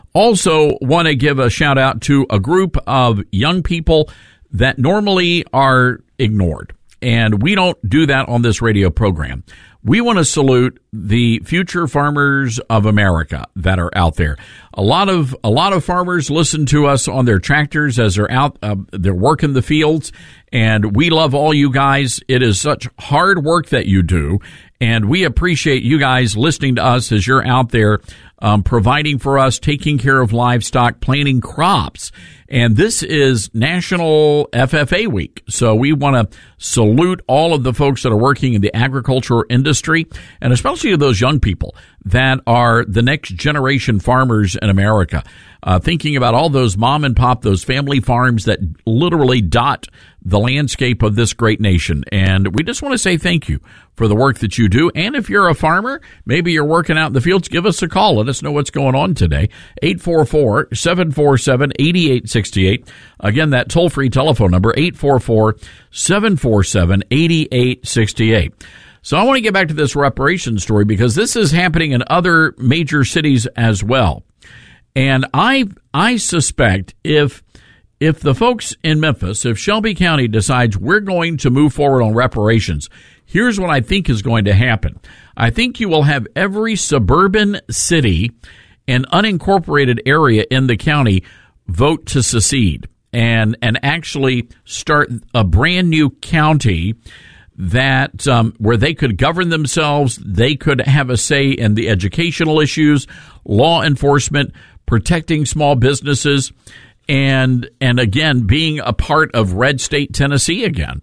S1: Also want to give a shout out to a group of young people that normally are ignored. And we don't do that on this radio program. We want to salute the future farmers of America that are out there. A lot of, a lot of farmers listen to us on their tractors as they're out, uh, they're working the fields. And we love all you guys. It is such hard work that you do. And we appreciate you guys listening to us as you're out there um, providing for us, taking care of livestock, planting crops. And this is National F F A Week. So we want to salute all of the folks that are working in the agriculture industry, and especially those young people that are the next generation farmers in America. Uh, thinking about all those mom and pop, those family farms that literally dot the landscape of this great nation. And we just want to say thank you for the work that you do. And if you're a farmer, maybe you're working out in the fields, give us a call. Let us know what's going on today. eight four four, seven four seven, eight eight six eight. Again, that toll-free telephone number, eight four four, seven four seven, eight eight six eight. So I want to get back to this reparations story because this is happening in other major cities as well. And I I suspect if if the folks in Memphis, if Shelby County decides we're going to move forward on reparations, here's what I think is going to happen. I think you will have every suburban city and unincorporated area in the county vote to secede and and actually start a brand new county that um, where they could govern themselves. They could have a say in the educational issues, law enforcement, protecting small businesses, and and again, being a part of red state Tennessee again.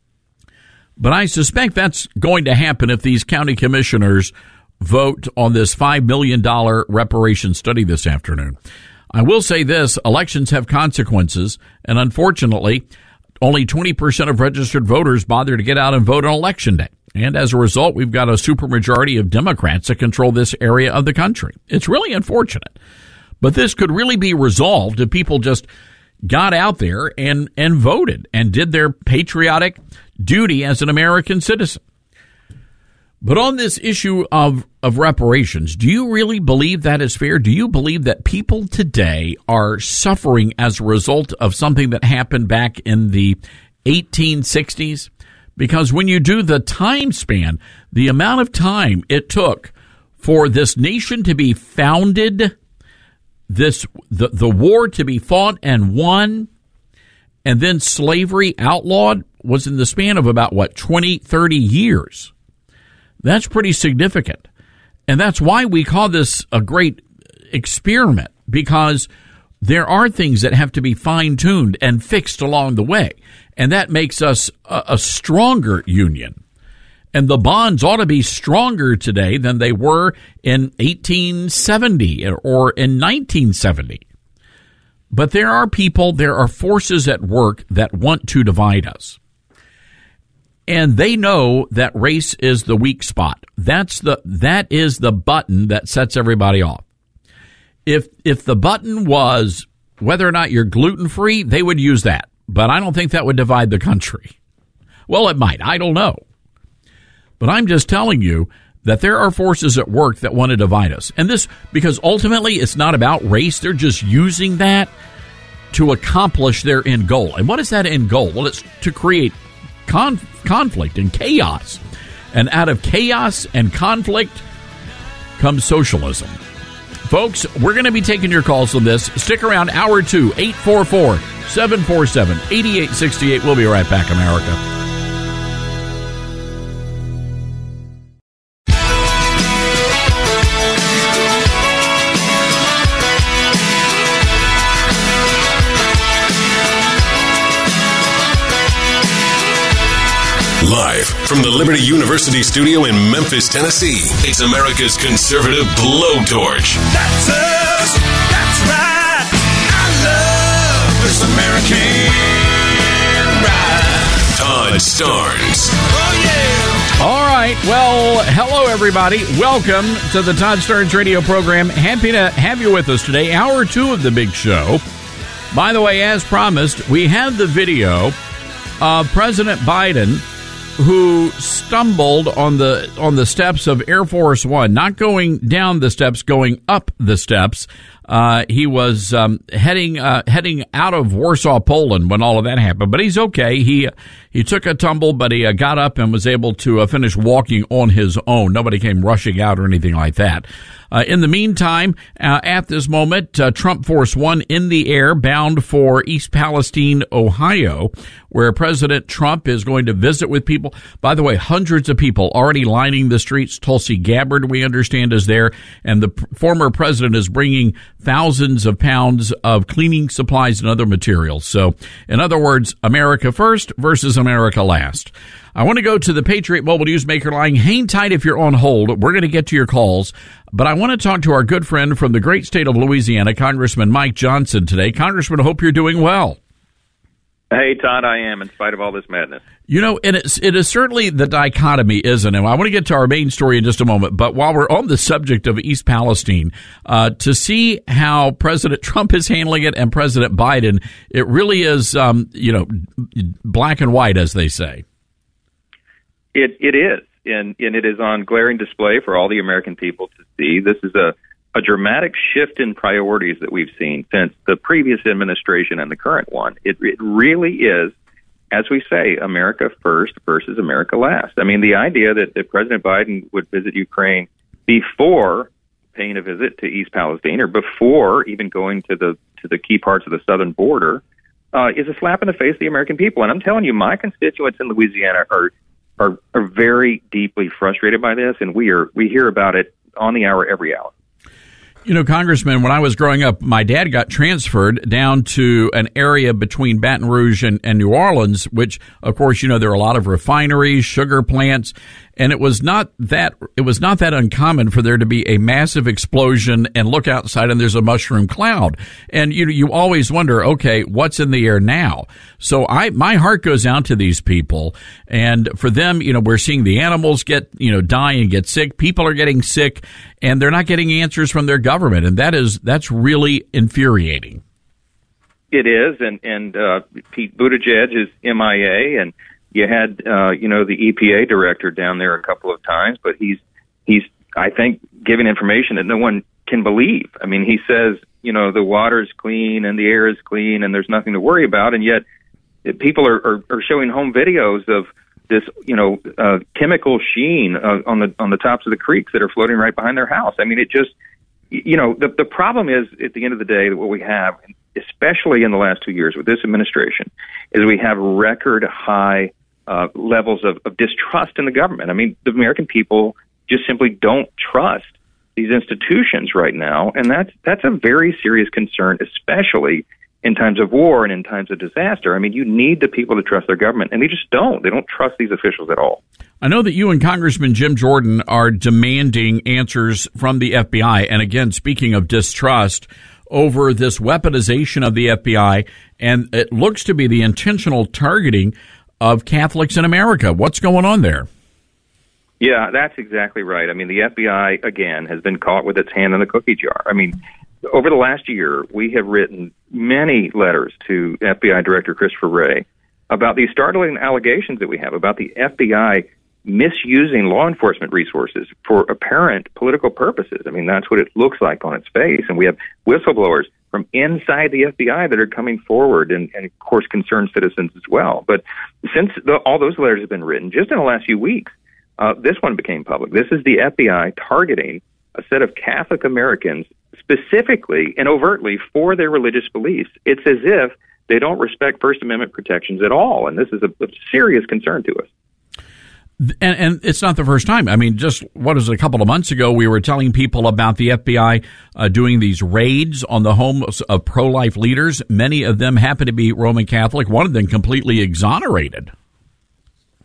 S1: But I suspect that's going to happen if these county commissioners vote on this five million dollars reparation study this afternoon. I will say this, elections have consequences, and unfortunately, only twenty percent of registered voters bother to get out and vote on Election Day. And as a result, we've got a supermajority of Democrats that control this area of the country. It's really unfortunate. But this could really be resolved if people just got out there and, and voted and did their patriotic duty as an American citizen. But on this issue of, of reparations, do you really believe that is fair? Do you believe that people today are suffering as a result of something that happened back in the eighteen sixties? Because when you do the time span, the amount of time it took for this nation to be founded, this the, the war to be fought and won, and then slavery outlawed was in the span of about, what, twenty, thirty years. That's pretty significant. And that's why we call this a great experiment, because there are things that have to be fine-tuned and fixed along the way. And that makes us a, a stronger union. And the bonds ought to be stronger today than they were in eighteen seventy or in nineteen seventy. But there are people, there are forces at work that want to divide us. And they know that race is the weak spot. That's the that is the button that sets everybody off. If if the button was whether or not you're gluten-free, they would use that. But I don't think that would divide the country. Well, it might. I don't know. But I'm just telling you that there are forces at work that want to divide us. And this, because ultimately it's not about race. They're just using that to accomplish their end goal. And what is that end goal? Well, it's to create Con- conflict and chaos. And out of chaos and conflict comes socialism. Folks, we're going to be taking your calls on this. Stick around, hour two, eight four four, seven four seven, eight eight six eight. We'll be right back, America.
S2: Live from the Liberty University studio in Memphis, Tennessee, it's America's conservative blowtorch.
S3: That's us. That's right. I love this American ride.
S2: Todd Starnes.
S3: Oh, yeah.
S1: All right. Well, hello, everybody. Welcome to the Todd Starnes radio program. Happy to have you with us today. Hour two of the big show. By the way, as promised, we have the video of President Biden, who stumbled on the on the steps of Air Force One, not going down the steps, going up the steps. Uh, he was um, heading uh, heading out of Warsaw, Poland, when all of that happened. But he's okay. He he took a tumble, but he uh, got up and was able to uh, finish walking on his own. Nobody came rushing out or anything like that. Uh, in the meantime, uh, at this moment, uh, Trump Force One in the air, bound for East Palestine, Ohio, where President Trump is going to visit with people. By the way, hundreds of people already lining the streets. Tulsi Gabbard, we understand, is there, and the p- former president is bringing thousands of pounds of cleaning supplies and other materials. So, in other words, America first versus America last. I want to go to the Patriot Mobile Newsmaker line. Hang tight if you're on hold. We're going to get to your calls. But I want to talk to our good friend from the great state of Louisiana, Congressman Mike Johnson, today. Congressman, I hope you're doing well.
S16: Hey, Todd, I am, in spite of all this madness.
S1: You know, and it's, it is certainly the dichotomy, isn't it? I want to get to our main story in just a moment, but while we're on the subject of East Palestine, uh, to see how President Trump is handling it and President Biden, it really is, um, you know, black and white, as they say.
S16: It It is, and, and it is on glaring display for all the American people to see. This is a, a dramatic shift in priorities that we've seen since the previous administration and the current one. It, it really is, as we say, America first versus America last. I mean, the idea that, that President Biden would visit Ukraine before paying a visit to East Palestine or before even going to the to the key parts of the southern border uh, is a slap in the face of the American people. And I'm telling you, my constituents in Louisiana are are, are very deeply frustrated by this, and we are we hear about it on the hour every hour.
S1: You know, Congressman, when I was growing up, my dad got transferred down to an area between Baton Rouge and, and New Orleans, which, of course, you know, there are a lot of refineries, sugar plants, and it was not that it was not that uncommon for there to be a massive explosion and look outside and there's a mushroom cloud. And you you always wonder, okay, what's in the air now? So I my heart goes out to these people, and for them, you know, we're seeing the animals get, you know, die and get sick. People are getting sick, and they're not getting answers from their government, and that is that's really infuriating.
S16: It is, and and uh, Pete Buttigieg is M I A, and you had uh, you know the E P A director down there a couple of times, but he's he's I think giving information that no one can believe. I mean, he says you know the water's clean and the air is clean and there's nothing to worry about, and yet people are are, are showing home videos of this, you know, uh, chemical sheen uh, on the on the tops of the creeks that are floating right behind their house. I mean, it just, you know, the the problem is at the end of the day that what we have, especially in the last two years with this administration, is we have record high uh, levels of, of distrust in the government. I mean, the American people just simply don't trust these institutions right now, and that's that's a very serious concern, especially in times of war and in times of disaster. I mean, you need the people to trust their government, and they just don't. They don't trust these officials at all.
S1: I know that you and Congressman Jim Jordan are demanding answers from the F B I. And again, speaking of distrust, over this weaponization of the F B I, and it looks to be the intentional targeting of Catholics in America. What's going on there?
S16: Yeah, that's exactly right. I mean, the F B I, again, has been caught with its hand in the cookie jar. I mean, over the last year, we have written many letters to F B I Director Christopher Wray about these startling allegations that we have about the F B I misusing law enforcement resources for apparent political purposes. I mean, that's what it looks like on its face. And we have whistleblowers from inside the F B I that are coming forward and, and of course, concerned citizens as well. But since the, all those letters have been written, just in the last few weeks, uh, this one became public. This is the F B I targeting a set of Catholic Americans specifically and overtly for their religious beliefs. It's as if they don't respect First Amendment protections at all, and this is a, a serious concern to us.
S1: And, and it's not the first time. I mean, just what is it, a couple of months ago, we were telling people about the F B I uh, doing these raids on the homes of pro-life leaders. Many of them happen to be Roman Catholic, one of them completely exonerated.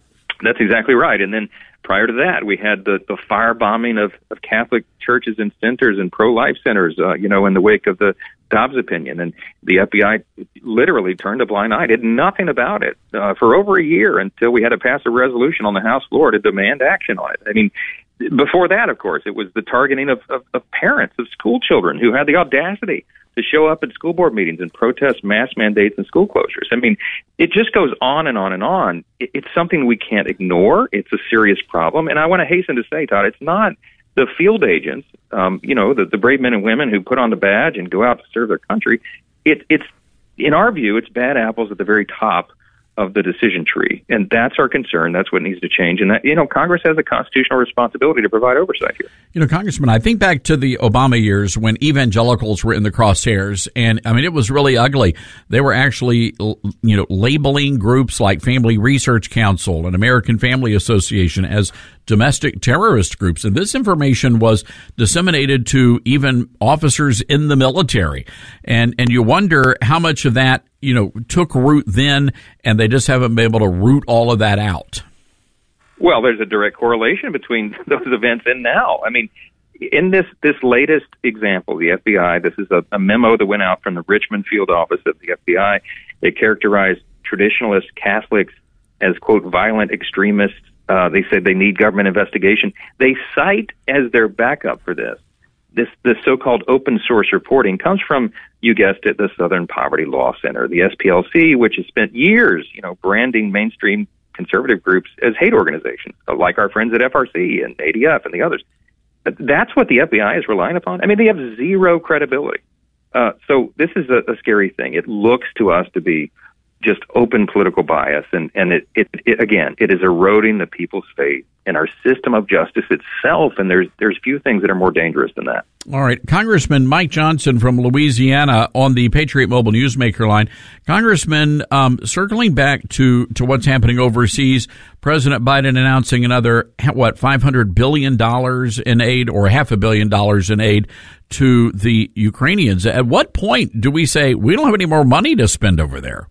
S16: That's exactly right. And then prior to that, we had the, the firebombing of, of Catholic churches and centers and pro-life centers, uh, you know, in the wake of the Dobbs opinion. And the F B I literally turned a blind eye, did nothing about it uh, for over a year until we had to pass a resolution on the House floor to demand action on it. I mean, before that, of course, it was the targeting of, of, of parents of school children who had the audacity to show up at school board meetings and protest mass mandates and school closures. I mean, it just goes on and on and on. It, it's something we can't ignore. It's a serious problem. And I want to hasten to say, Todd, it's not the field agents, um, you know, the, the brave men and women who put on the badge and go out to serve their country. It, it's, in our view, it's bad apples at the very top of the decision tree. And that's our concern. That's what needs to change. And, that, you know, Congress has a constitutional responsibility to provide oversight here.
S1: You know, Congressman, I think back to the Obama years when evangelicals were in the crosshairs. And, I mean, it was really ugly. They were actually, you know, labeling groups like Family Research Council and American Family Association as domestic terrorist groups. And this information was disseminated to even officers in the military. And, and you wonder how much of that, you know, took root then, and they just haven't been able to root all of that out.
S16: Well, there's a direct correlation between those events and now. I mean, in this, this latest example, the F B I, this is a, a memo that went out from the Richmond field office of the F B I. They characterized traditionalist Catholics as, quote, violent extremists. Uh, they said they need government investigation. They cite as their backup for this, this, this so-called open source reporting comes from, you guessed it, the Southern Poverty Law Center, the S P L C, which has spent years, you know, branding mainstream conservative groups as hate organizations, like our friends at F R C and A D F and the others. That's what the F B I is relying upon. I mean, they have zero credibility. Uh, so this is a, a scary thing. It looks to us to be just open political bias, and, and it, it, it, again, it is eroding the people's faith in our system of justice itself, and there's there's few things that are more dangerous than that.
S1: All right. Congressman Mike Johnson from Louisiana on the Patriot Mobile Newsmaker line. Congressman, um, circling back to, to what's happening overseas, President Biden announcing another, what, five hundred billion dollars in aid, or half a billion dollars in aid to the Ukrainians. At what point do we say we don't have any more money to spend over there?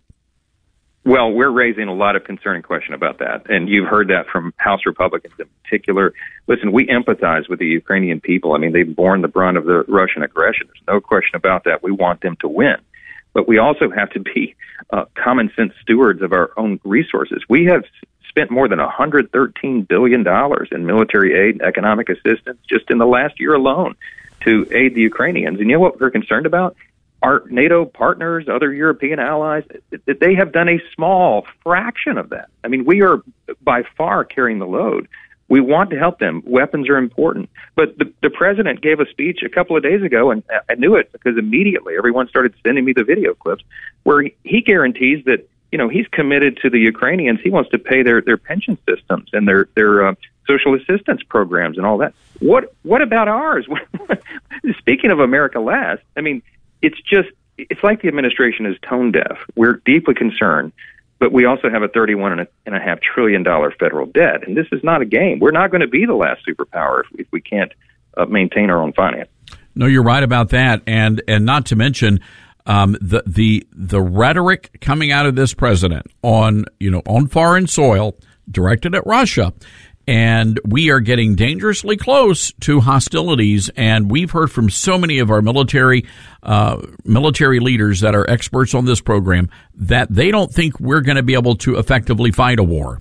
S16: Well, we're raising a lot of concern and question about that, and you've heard that from House Republicans in particular. Listen, we empathize with the Ukrainian people. I mean, they've borne the brunt of the Russian aggression. There's no question about that. We want them to win. But we also have to be uh, common sense stewards of our own resources. We have spent more than one hundred thirteen billion dollars in military aid and economic assistance just in the last year alone to aid the Ukrainians. And you know what we're concerned about? Our NATO partners, other European allies, they have done a small fraction of that. I mean, we are by far carrying the load. We want to help them. Weapons are important. But the, the president gave a speech a couple of days ago, and I knew it because immediately everyone started sending me the video clips, where he guarantees that, you know, he's committed to the Ukrainians. He wants to pay their, their pension systems and their, their uh, social assistance programs and all that. What, what about ours? Speaking of America Last, I mean, it's just, it's like the administration is tone deaf. We're deeply concerned, but we also have a thirty-one and a half trillion dollar federal debt. And this is not a game. We're not going to be the last superpower if, if we can't uh, maintain our own finance.
S1: No, you're right about that. And, and not to mention, um, the, the, the rhetoric coming out of this president on, you know, on foreign soil directed at Russia. And we are getting dangerously close to hostilities. And we've heard from so many of our military uh, military leaders that are experts on this program that they don't think we're going to be able to effectively fight a war.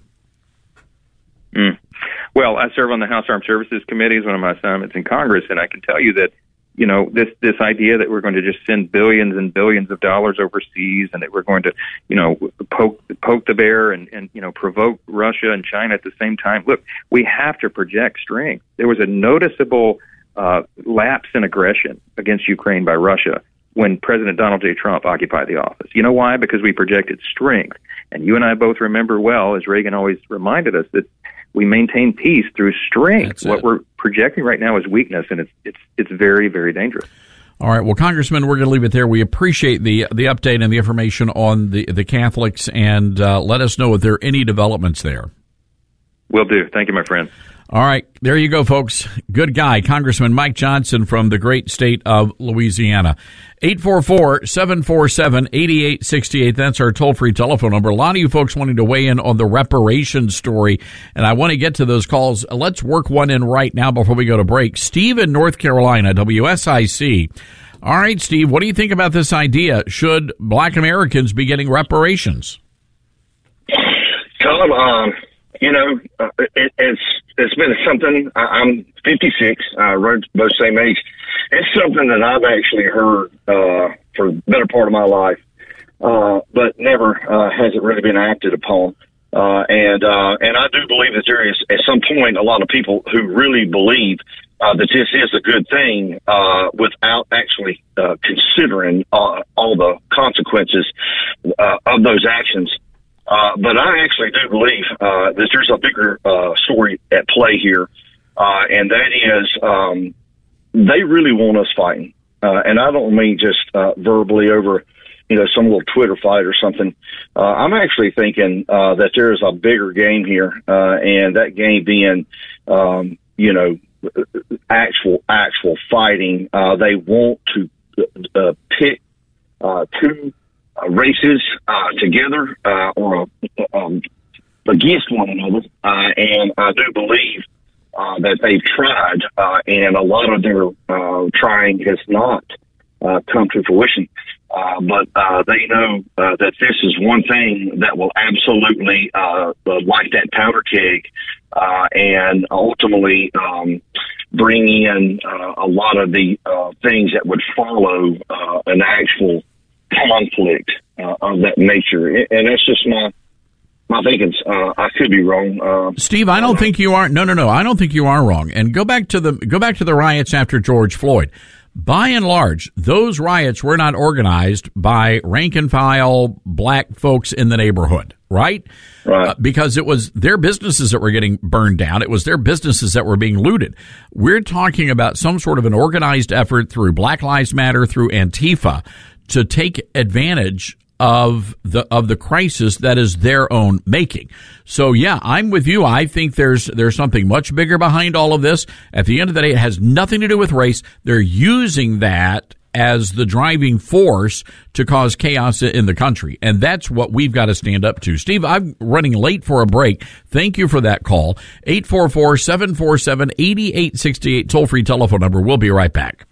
S16: Mm. Well, I serve on the House Armed Services Committee as one of my assignments in Congress, and I can tell you that, you know, this this idea that we're going to just send billions and billions of dollars overseas and that we're going to, you know, poke poke the bear and, and you know, provoke Russia and China at the same time. Look, we have to project strength. There was a noticeable uh, lapse in aggression against Ukraine by Russia when President Donald J. Trump occupied the office. You know why? Because we projected strength. And you and I both remember well, as Reagan always reminded us, that we maintain peace through strength. What we're projecting right now is weakness, and it's it's it's very, very dangerous.
S1: All right. Well, Congressman, we're going to leave it there. We appreciate the the update and the information on the, the Catholics, and uh, let us know if there are any developments there.
S16: Will do. Thank you, my friend.
S1: All right, there you go, folks. Good guy, Congressman Mike Johnson from the great state of Louisiana. eight four four, seven four seven, eight eight six eight. That's our toll-free telephone number. A lot of you folks wanting to weigh in on the reparations story, and I want to get to those calls. Let's work one in right now before we go to break. Steve in North Carolina, W S I C. All right, Steve, what do you think about this idea? Should black Americans be getting reparations?
S17: Tom, um, you know, uh, it, it's it's been something. I, I'm fifty-six. Uh, we're both same age. It's something that I've actually heard uh, for the better part of my life, uh, but never uh, has it really been acted upon. Uh, and uh, and I do believe that there is, at some point, a lot of people who really believe uh, that this is a good thing uh, without actually uh, considering uh, all the consequences uh, of those actions. Uh, but I actually do believe uh, that there's a bigger uh, story at play here, uh, and that is um, they really want us fighting. Uh, and I don't mean just uh, verbally over, you know, some little Twitter fight or something. Uh, I'm actually thinking uh, that there is a bigger game here, uh, and that game being, um, you know, actual actual fighting. Uh, they want to uh, pit uh, two Uh, races uh, together uh, or uh, um, against one another, uh, and I do believe uh, that they've tried, uh, and a lot of their uh, trying has not uh, come to fruition. Uh, but uh, they know uh, that this is one thing that will absolutely uh, light that powder keg uh, and ultimately um, bring in uh, a lot of the uh, things that would follow uh, an actual conflict uh, of that nature, and that's just my my thinking. Uh, I could be wrong, uh,
S1: Steve. I don't think you are. No, no, no. I don't think you are wrong. And go back to the go back to the riots after George Floyd. By and large, those riots were not organized by rank and file black folks in the neighborhood, right?
S17: Right.
S1: Uh, because it was their businesses that were getting burned down. It was their businesses that were being looted. We're talking about some sort of an organized effort through Black Lives Matter, through Antifa, to take advantage of the of the crisis that is their own making. So yeah, I'm with you. I think there's there's something much bigger behind all of this. At the end of the day, it has nothing to do with race. They're using that as the driving force to cause chaos in the country. And that's what we've got to stand up to. Steve, I'm running late for a break. Thank you for that call. eight four four, seven four seven, eight eight six eight, toll-free telephone number. We'll be right back.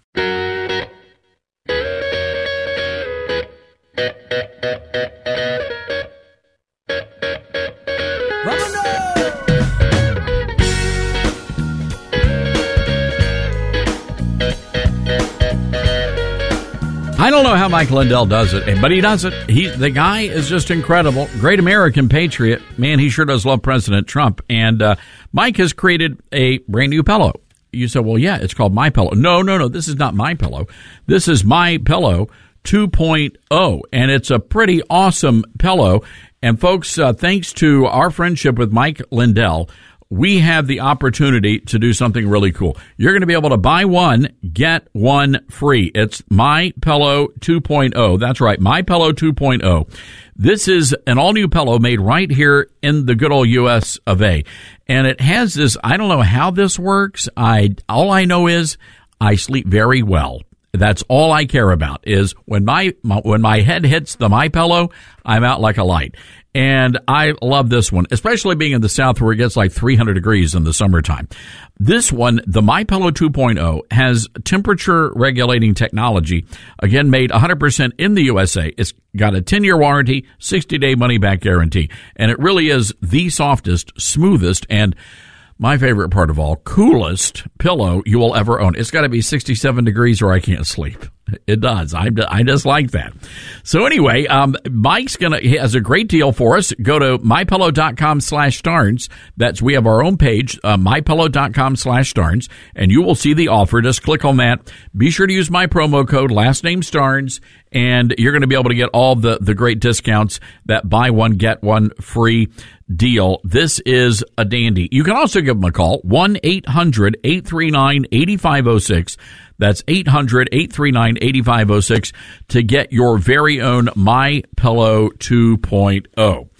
S1: I don't know how Mike Lindell does it, but he does it. He, the guy is just incredible. Great American patriot. Man, he sure does love President Trump. And uh, Mike has created a brand new pillow. You said, well, yeah, it's called My Pillow. No, no, no, this is not My Pillow. This is My Pillow two point oh, and it's a pretty awesome pillow. And folks, uh, thanks to our friendship with Mike Lindell, we have the opportunity to do something really cool. You're going to be able to buy one, get one free. It's My Pillow two point oh. That's right, My Pillow two point oh. This is an all-new pillow made right here in the good old U S of A. And it has this, I don't know how this works. I all I know is I sleep very well. That's all I care about is when my, my when my head hits the My Pillow, I'm out like a light. And I love this one, especially being in the South where it gets like three hundred degrees in the summertime. This one, the My Pillow two point oh, has temperature regulating technology, again, made one hundred percent in the U S A. It's got a ten-year warranty, sixty-day money-back guarantee, and it really is the softest, smoothest, and my favorite part of all, coolest pillow you will ever own. It's got to be sixty-seven degrees or I can't sleep. It does. I, I just like that. So anyway, um, Mike's gonna he has a great deal for us. Go to mypillow.com slash Starnes. That's we have our own page, uh, mypillow.com slash Starnes, and you will see the offer. Just click on that. Be sure to use my promo code, last name Starnes, and you're going to be able to get all the the great discounts, that buy one get one free deal. This is a dandy. You can also give them a call, one eight hundred, eight three nine, eight five zero six. That's eight hundred, eight three nine, eight five zero six to get your very own My Pillow two point oh.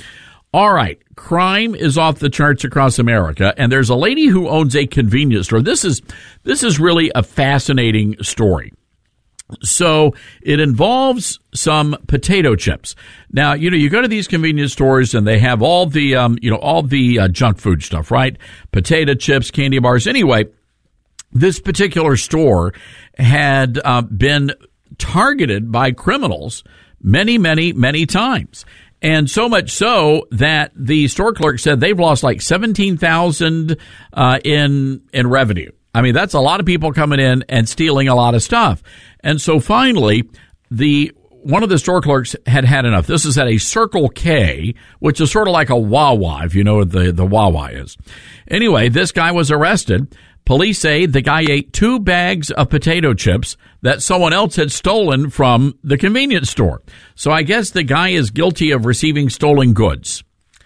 S1: All right, crime is off the charts across America, and there's a lady who owns a convenience store. This is this is really a fascinating story. So it involves some potato chips. Now, you know, you go to these convenience stores and they have all the, um, you know, all the uh, junk food stuff, right? Potato chips, candy bars. Anyway, this particular store had uh, been targeted by criminals many, many, many times. And so much so that the store clerk said they've lost like seventeen thousand uh, in in revenue. I mean, that's a lot of people coming in and stealing a lot of stuff. And so finally, the one of the store clerks had had enough. This is at a Circle K, which is sort of like a Wawa, if you know what the, the Wawa is. Anyway, this guy was arrested. Police say the guy ate two bags of potato chips that someone else had stolen from the convenience store. So I guess the guy is guilty of receiving stolen goods.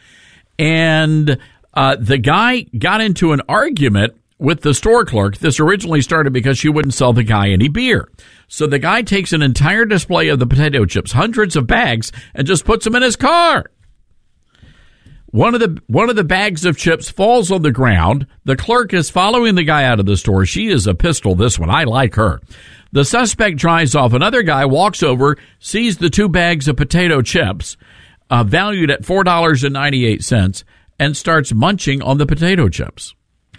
S1: And uh, the guy got into an argument with the store clerk. This originally started because she wouldn't sell the guy any beer. So the guy takes an entire display of the potato chips, hundreds of bags, and just puts them in his car. One of the one of the bags of chips falls on the ground. The clerk is following the guy out of the store. She is a pistol, this one. I like her. The suspect drives off. Another guy walks over, sees the two bags of potato chips, uh, valued at four dollars and ninety-eight cents, and starts munching on the potato chips.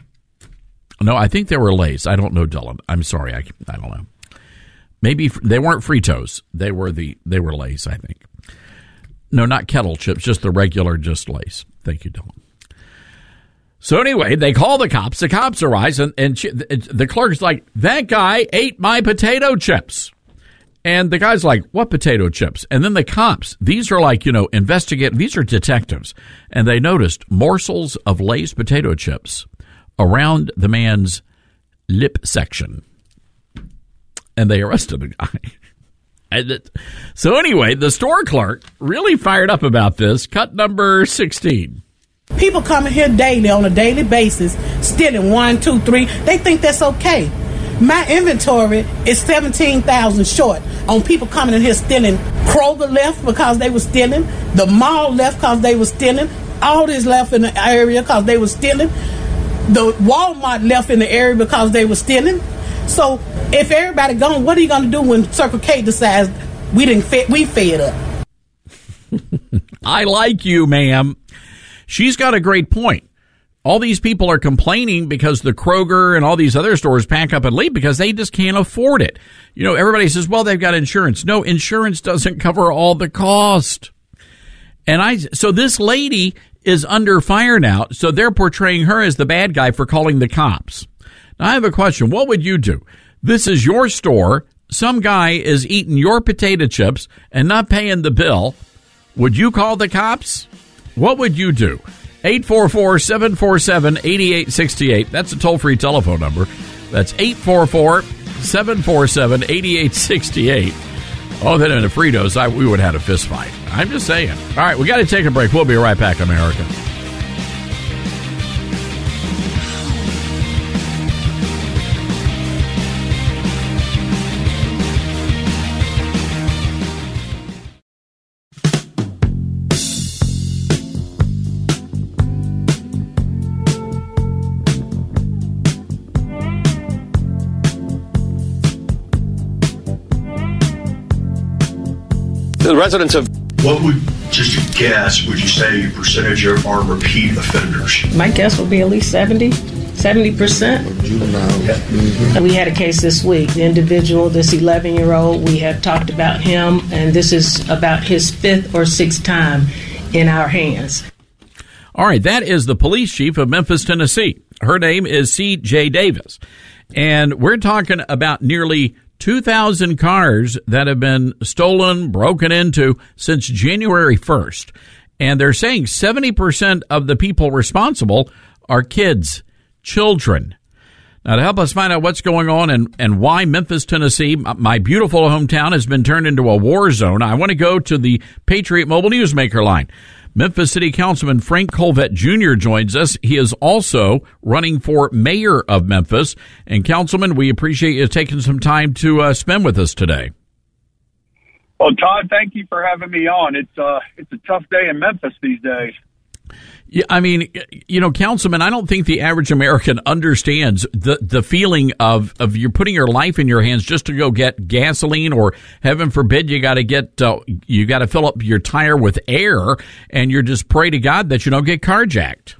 S1: No, I think they were Lay's. I don't know, Dylan. I'm sorry. I, I don't know. Maybe they weren't Fritos. They were the they were Lay's, I think. No, not kettle chips, just the regular, just Lay's. Thank you, Dylan. So anyway, they call the cops. The cops arrive, and, and she, the, the clerk's like, that guy ate my potato chips. And the guy's like, what potato chips? And then the cops, these are like, you know, investigate. These are detectives. And they noticed morsels of Lay's potato chips around the man's lip section. And they arrested the guy. And it, so anyway, the store clerk really fired up about this. Cut number sixteen.
S18: People coming here daily on a daily basis, stealing one, two, three. They think that's okay. My inventory is seventeen thousand short on people coming in here stealing. Kroger left because they were stealing. The mall left because they were stealing. All this left in the area because they were stealing. The Walmart left in the area because they were stealing. So if everybody gone, what are you going to do when Circle K decides we didn't fit, we fed up?
S1: I like you, ma'am. She's got a great point. All these people are complaining because the Kroger and all these other stores pack up and leave because they just can't afford it. You know, everybody says, well, they've got insurance. No, insurance doesn't cover all the cost. And I, so this lady is under fire now. So they're portraying her as the bad guy for calling the cops. Now, I have a question. What would you do? This is your store. Some guy is eating your potato chips and not paying the bill. Would you call the cops? What would you do? eight four four, seven four seven, eight eight six eight. That's a toll-free telephone number. That's eight four four, seven four seven, eight eight six eight. Oh, then in the Fritos, I, we would have had a fist fight. I'm just saying. All right, we got to take a break. We'll be right back, America.
S19: The residents of...
S20: What would, just a guess, would you say your percentage are, are repeat offenders?
S21: My guess would be at least seventy, seventy percent. Mm-hmm. We had a case this week. The individual, this eleven-year-old, we have talked about him, and this is about his fifth or sixth time in our hands.
S1: All right, that is the police chief of Memphis, Tennessee. Her name is C J Davis. And we're talking about nearly two thousand cars that have been stolen, broken into since January first. And they're saying seventy percent of the people responsible are kids, children. Now, to help us find out what's going on and, and why Memphis, Tennessee, my beautiful hometown, has been turned into a war zone, I want to go to the Patriot Mobile Newsmaker line. Memphis City Councilman Frank Colvett Junior joins us. He is also running for mayor of Memphis. And, Councilman, we appreciate you taking some time to uh, spend with us today.
S22: Well, Todd, thank you for having me on. It's uh, it's a tough day in Memphis these days.
S1: Yeah, I mean, you know, Councilman, I don't think the average American understands the, the feeling of, of you're putting your life in your hands just to go get gasoline, or heaven forbid, you got to get, uh, you got to fill up your tire with air, and you're just pray to God that you don't get carjacked.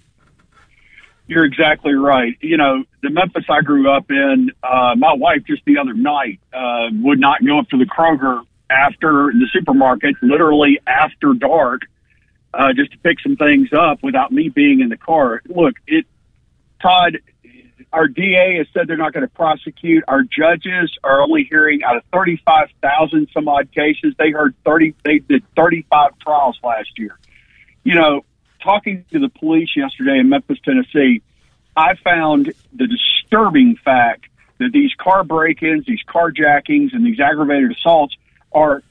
S19: You're exactly right. You know, the Memphis I grew up in, uh, my wife just the other night uh, would not go up to the Kroger after the supermarket, literally after dark, uh, just to pick some things up without me being in the car. Look, it, Todd, our D A has said they're not going to prosecute. Our judges are only hearing out of thirty-five thousand some odd cases. They heard thirty, they did thirty-five trials last year. You know, talking to the police yesterday in Memphis, Tennessee, I found the disturbing fact that these car break-ins, these carjackings, and these aggravated assaults are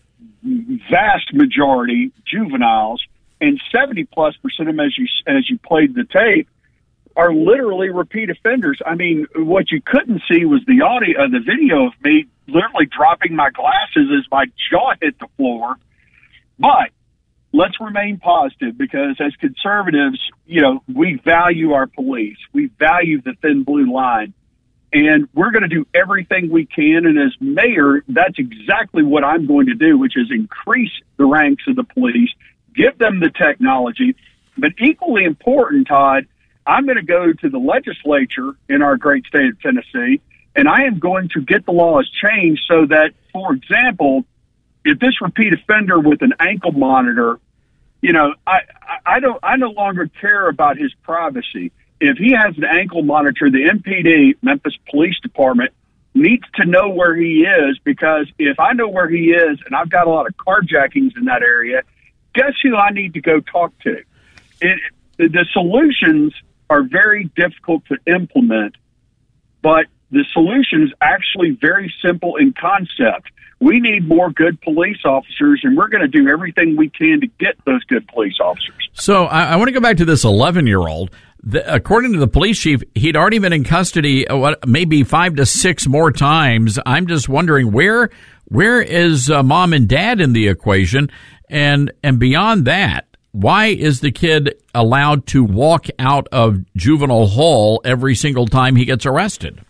S19: vast majority juveniles, and seventy plus percent of them, as you, as you played the tape, are literally repeat offenders. I mean, what you couldn't see was the audio, uh, the video of me literally dropping my glasses as my jaw hit the floor. But let's remain positive, because as conservatives, you know, we value our police. We value the thin blue line. And we're going to do everything we can. And as mayor, that's exactly what I'm going to do, which is increase the ranks of the police, give them the technology. But equally important, Todd, I'm going to go to the legislature in our great state of Tennessee, and I am going to get the laws changed so that, for example, if this repeat offender with an ankle monitor, you know, I, I don't, I no longer care about his privacy. If he has an ankle monitor, the M P D, Memphis Police Department, needs to know where he is, because if I know where he is and I've got a lot of carjackings in that area, guess who I need to go talk to? It, the solutions are very difficult to implement, but the solution is actually very simple in concept. We need more good police officers, and we're going to do everything we can to get those good police officers.
S1: So I, I want to go back to this eleven-year-old. The, according to the police chief, he'd already been in custody uh, what, maybe five to six more times. I'm just wondering, where where is uh, mom and dad in the equation? And and beyond that, why is the kid allowed to walk out of juvenile hall every single time he gets arrested?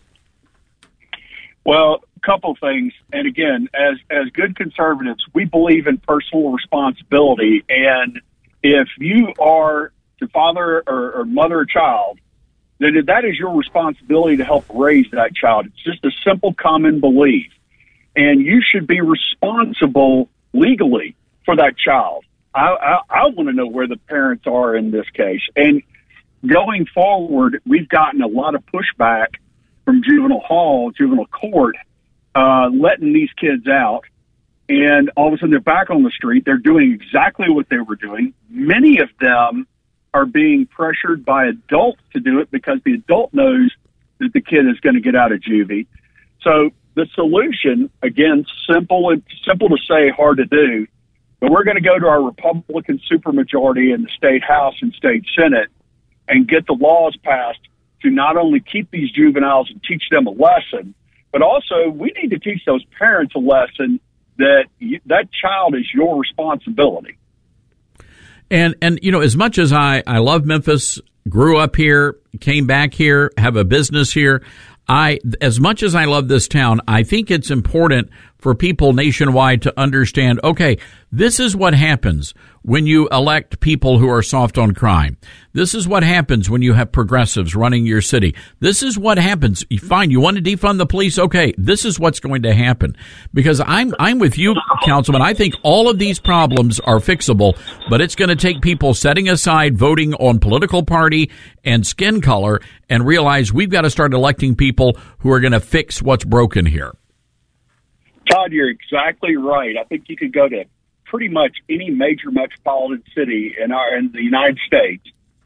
S19: Well, a couple things. And again, as as good conservatives, we believe in personal responsibility. And if you are the father or, or mother a child, then that is your responsibility to help raise that child. It's just a simple common belief. And you should be responsible legally for that child. I, I, I want to know where the parents are in this case. And going forward, we've gotten a lot of pushback from juvenile hall, juvenile court, uh, letting these kids out. And all of a sudden they're back on the street. They're doing exactly what they were doing. Many of them are being pressured by adults to do it because the adult knows that the kid is going to get out of juvie. So the solution, again, simple and simple to say, hard to do, but we're going to go to our Republican supermajority in the state House and state Senate and get the laws passed to not only keep these juveniles and teach them a lesson, but also we need to teach those parents a lesson that you, that child is your responsibility.
S1: And, and you know, as much as I, I love Memphis, grew up here, came back here, have a business here, I, as much as I love this town, I think it's important for people nationwide to understand, okay, this is what happens when you elect people who are soft on crime. This is what happens when you have progressives running your city. This is what happens. Fine, you want to defund the police? Okay, this is what's going to happen. Because I'm I'm with you, Councilman. I think all of these problems are fixable, but it's going to take people setting aside voting on political party and skin color and realize we've got to start electing people who are going to fix what's broken here.
S19: Todd, you're exactly right. I think you could go to pretty much any major metropolitan city in our in the United States,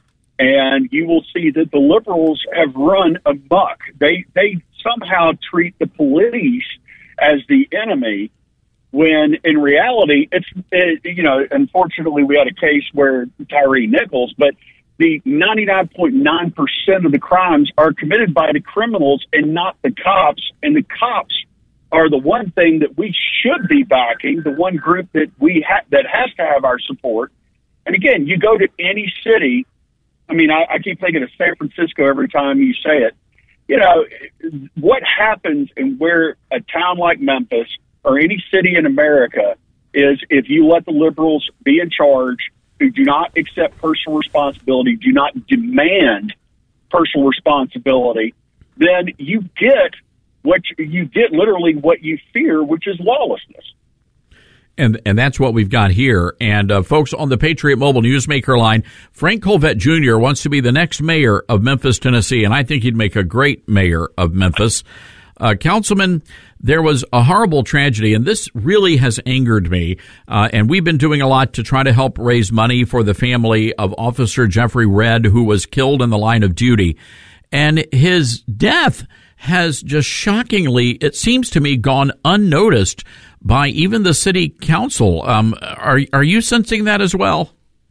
S19: and you will see that the liberals have run amok. They they somehow treat the police as the enemy, when in reality, it's it, you know. Unfortunately, we had a case where Tyree Nichols, but the ninety-nine point nine percent of the crimes are committed by the criminals and not the cops, and the cops are the one thing that we should be backing, the one group that we ha- that has to have our support. And again, you go to any city I mean, I, I keep thinking of San Francisco every time you say it. You know, what happens in where a town like Memphis or any city in America is if you let the liberals be in charge, who do not accept personal responsibility, do not demand personal responsibility, then you get what you, you get literally what you fear, which is lawlessness.
S1: And and that's what we've got here. And uh, folks, on the Patriot Mobile Newsmaker line, Frank Colvett Junior wants to be the next mayor of Memphis, Tennessee, and I think he'd make a great mayor of Memphis. Uh, Councilman, there was a horrible tragedy, and this really has angered me. Uh, and we've been doing a lot to try to help raise money for the family of Officer Jeffrey Redd, who was killed in the line of duty. And his death has just shockingly, it seems to me, gone unnoticed by even the city council. Um, are are you sensing that as well?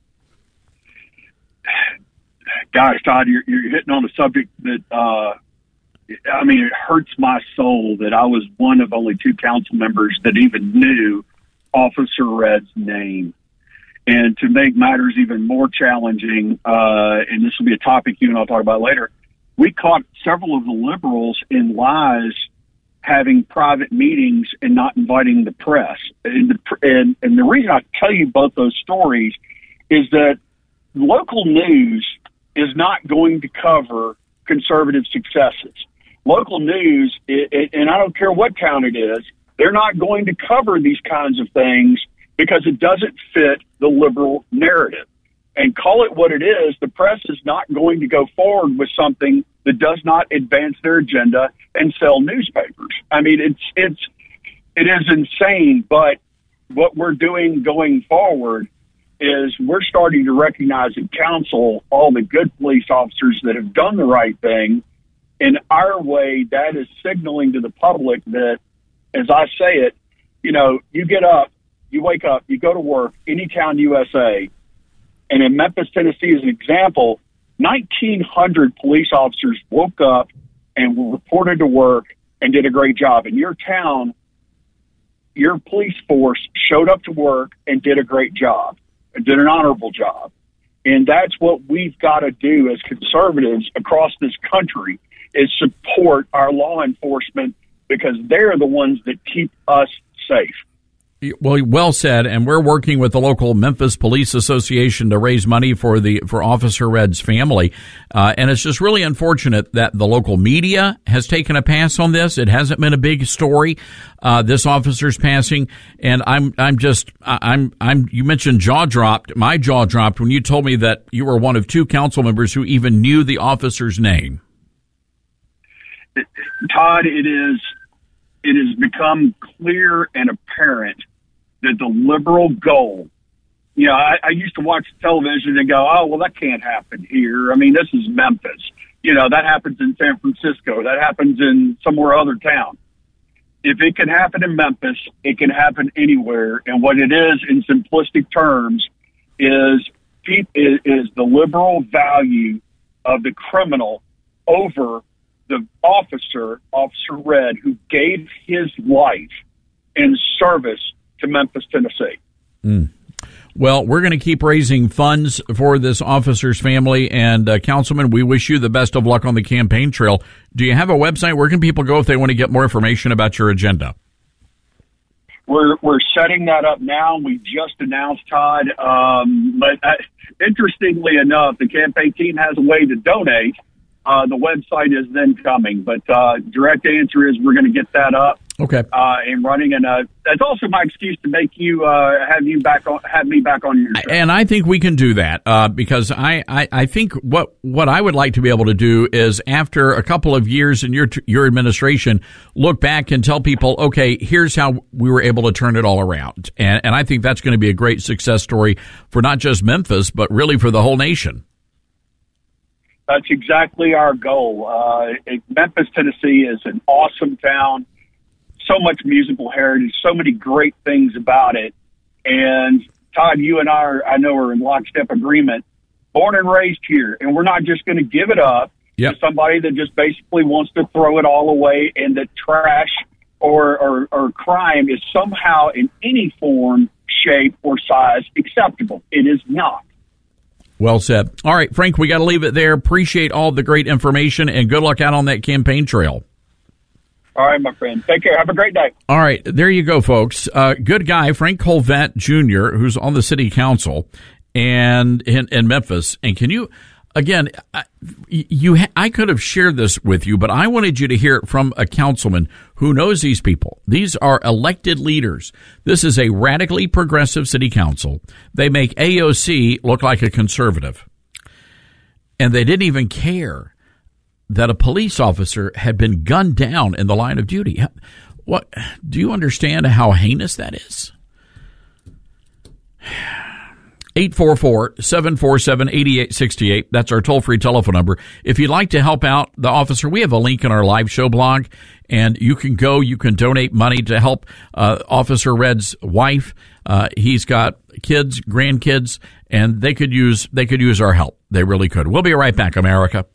S19: Gosh, Todd, you're, you're hitting on a subject that, uh, I mean, it hurts my soul that I was one of only two council members that even knew Officer Redd's name. And to make matters even more challenging, uh, and this will be a topic you and I'll talk about later, we caught several of the liberals in lies having private meetings and not inviting the press. And the, and, and the reason I tell you both those stories is that local news is not going to cover conservative successes. Local news, it, it, and I don't care what town it is, they're not going to cover these kinds of things because it doesn't fit the liberal narrative. And call it what it is, the press is not going to go forward with something that does not advance their agenda and sell newspapers. I mean, it's it's it is insane, but what we're doing going forward is we're starting to recognize in council all the good police officers that have done the right thing. In our way, that is signaling to the public that, as I say it, you know, you get up, you wake up, you go to work, any town U S A, and in Memphis, Tennessee, as an example, nineteen hundred police officers woke up and were reported to work and did a great job. In your town, your police force showed up to work and did a great job, and did an honorable job. And that's what we've got to do as conservatives across this country, is support our law enforcement because they're the ones that keep us safe.
S1: Well, well said. And we're working with the local Memphis Police Association to raise money for the for Officer Redd's family. Uh, and it's just really unfortunate that the local media has taken a pass on this. It hasn't been a big story, uh, this officer's passing. And I'm I'm just I'm I'm. You mentioned jaw dropped. My jaw dropped when you told me that you were one of two council members who even knew the officer's name.
S19: Todd, it is it has become clear and apparent that the liberal goal, you know, I, I used to watch television and go, oh, well, that can't happen here. I mean, this is Memphis. You know, that happens in San Francisco. That happens in somewhere other town. If it can happen in Memphis, it can happen anywhere. And what it is in simplistic terms is, is, is the liberal value of the criminal over the officer, Officer Redd, who gave his life in service to Memphis, Tennessee.
S1: Mm. Well, we're going to keep raising funds for this officer's family. And, uh, Councilman, we wish you the best of luck on the campaign trail. Do you have a website? Where can people go if they want to get more information about your agenda?
S19: We're we're setting that up now. We just announced, Todd. Um, but uh, interestingly enough, the campaign team has a way to donate. Uh, the website is then coming, but uh, direct answer is we're going to get that up.
S1: Okay.
S19: Uh, and running, and uh, that's also my excuse to make you uh, have you back on, have me back on your show.
S1: And I think we can do that uh, because I, I, I think what what I would like to be able to do is, after a couple of years in your your administration, look back and tell people, okay, here's how we were able to turn it all around, and and I think that's going to be a great success story for not just Memphis, but really for the whole nation.
S19: That's exactly our goal. Uh, Memphis, Tennessee is an awesome town. So much musical heritage, so many great things about it. And Todd, you and I, are, I know, are in lockstep agreement. Born and raised here, and we're not just going to give it up yep. to somebody that just basically wants to throw it all away, and that trash or, or, or crime is somehow in any form, shape, or size acceptable. It is not.
S1: Well said. All right, Frank, we got to leave it there. Appreciate all the great information, and good luck out on that campaign trail.
S19: All right, my friend. Take care. Have a great day.
S1: All right, there you go, folks. Uh, good guy, Frank Colvett Junior, who's on the city council and in, in Memphis. And can you, again, I, you, I could have shared this with you, but I wanted you to hear it from a councilman who knows these people. These are elected leaders. This is a radically progressive city council. They make A O C look like a conservative. And they didn't even care that a police officer had been gunned down in the line of duty. What, do you understand how heinous that is? eight four four, seven four seven, eight eight six eight. That's our toll-free telephone number. If you'd like to help out the officer, we have a link in our live show blog, and you can go, you can donate money to help uh, Officer Red's wife. Uh, he's got kids, grandkids, and they could use they could use our help. They really could. We'll be right back, America.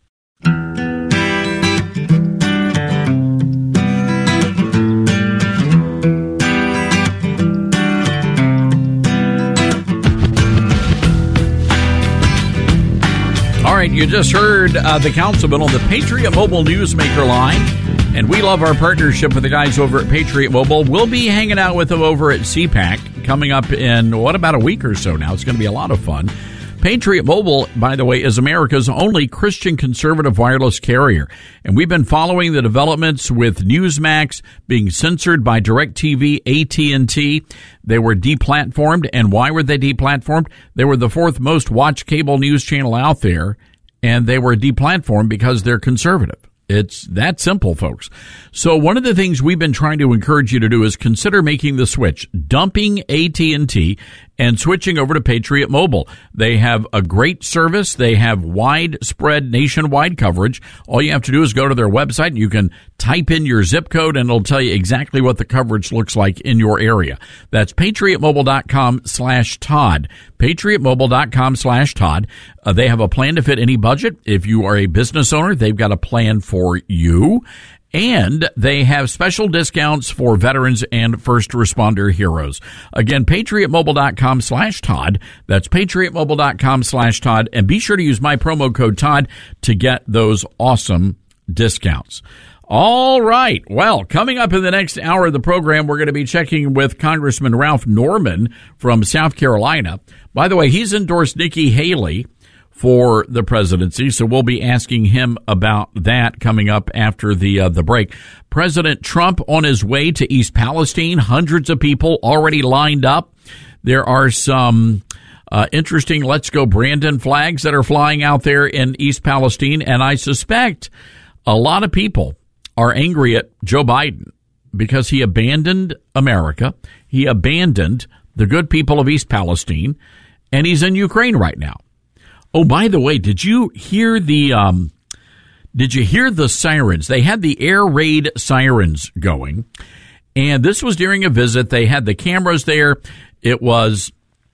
S1: All right, you just heard uh, the councilman on the Patriot Mobile Newsmaker line, and we love our partnership with the guys over at Patriot Mobile. We'll be hanging out with them over at C PAC coming up in, what, about a week or so now. It's going to be a lot of fun. Patriot Mobile, by the way, is America's only Christian conservative wireless carrier. And we've been following the developments with Newsmax being censored by DirecTV, A T and T. They were deplatformed. And why were they deplatformed? They were the fourth most watched cable news channel out there, and they were deplatformed because they're conservative. It's that simple, folks. So one of the things we've been trying to encourage you to do is consider making the switch, dumping A T and T and switching over to Patriot Mobile. They have a great service. They have widespread nationwide coverage. All you have to do is go to their website, and you can type in your zip code, and it'll tell you exactly what the coverage looks like in your area. That's patriotmobile.com slash Todd. patriotmobile.com slash Todd. Uh, they have a plan to fit any budget. If you are a business owner, they've got a plan for you. And they have special discounts for veterans and first responder heroes. Again, patriotmobile.com slash Todd. That's patriotmobile.com slash Todd. And be sure to use my promo code Todd to get those awesome discounts. All right. Well, coming up in the next hour of the program, we're going to be checking with Congressman Ralph Norman from South Carolina. By the way, he's endorsed Nikki Haley for the presidency, so we'll be asking him about that coming up after the uh, the break. President Trump on his way to East Palestine, hundreds of people already lined up. There are some uh, interesting Let's Go Brandon flags that are flying out there in East Palestine, and I suspect a lot of people are angry at Joe Biden because he abandoned America, he abandoned the good people of East Palestine, and he's in Ukraine right now. Oh, by the way, did you hear the um, did you hear the sirens? They had the air raid sirens going, and this was during a visit. They had the cameras there. It was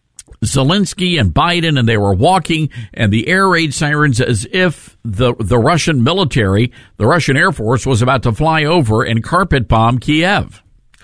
S1: Zelensky and Biden, and they were walking, and the air raid sirens as if the the Russian military, the Russian Air Force, was about to fly over and carpet bomb Kiev.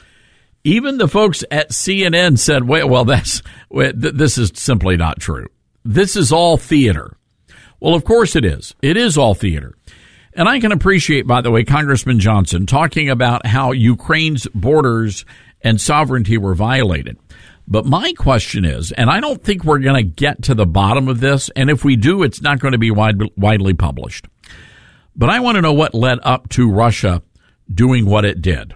S1: Even the folks at C N N said, well, well that's this is simply not true. This is all theater. Well, of course it is. It is all theater. And I can appreciate, by the way, Congressman Johnson talking about how Ukraine's borders and sovereignty were violated. But my question is, and I don't think we're going to get to the bottom of this, and if we do, it's not going to be wide, widely published. But I want to know what led up to Russia doing what it did.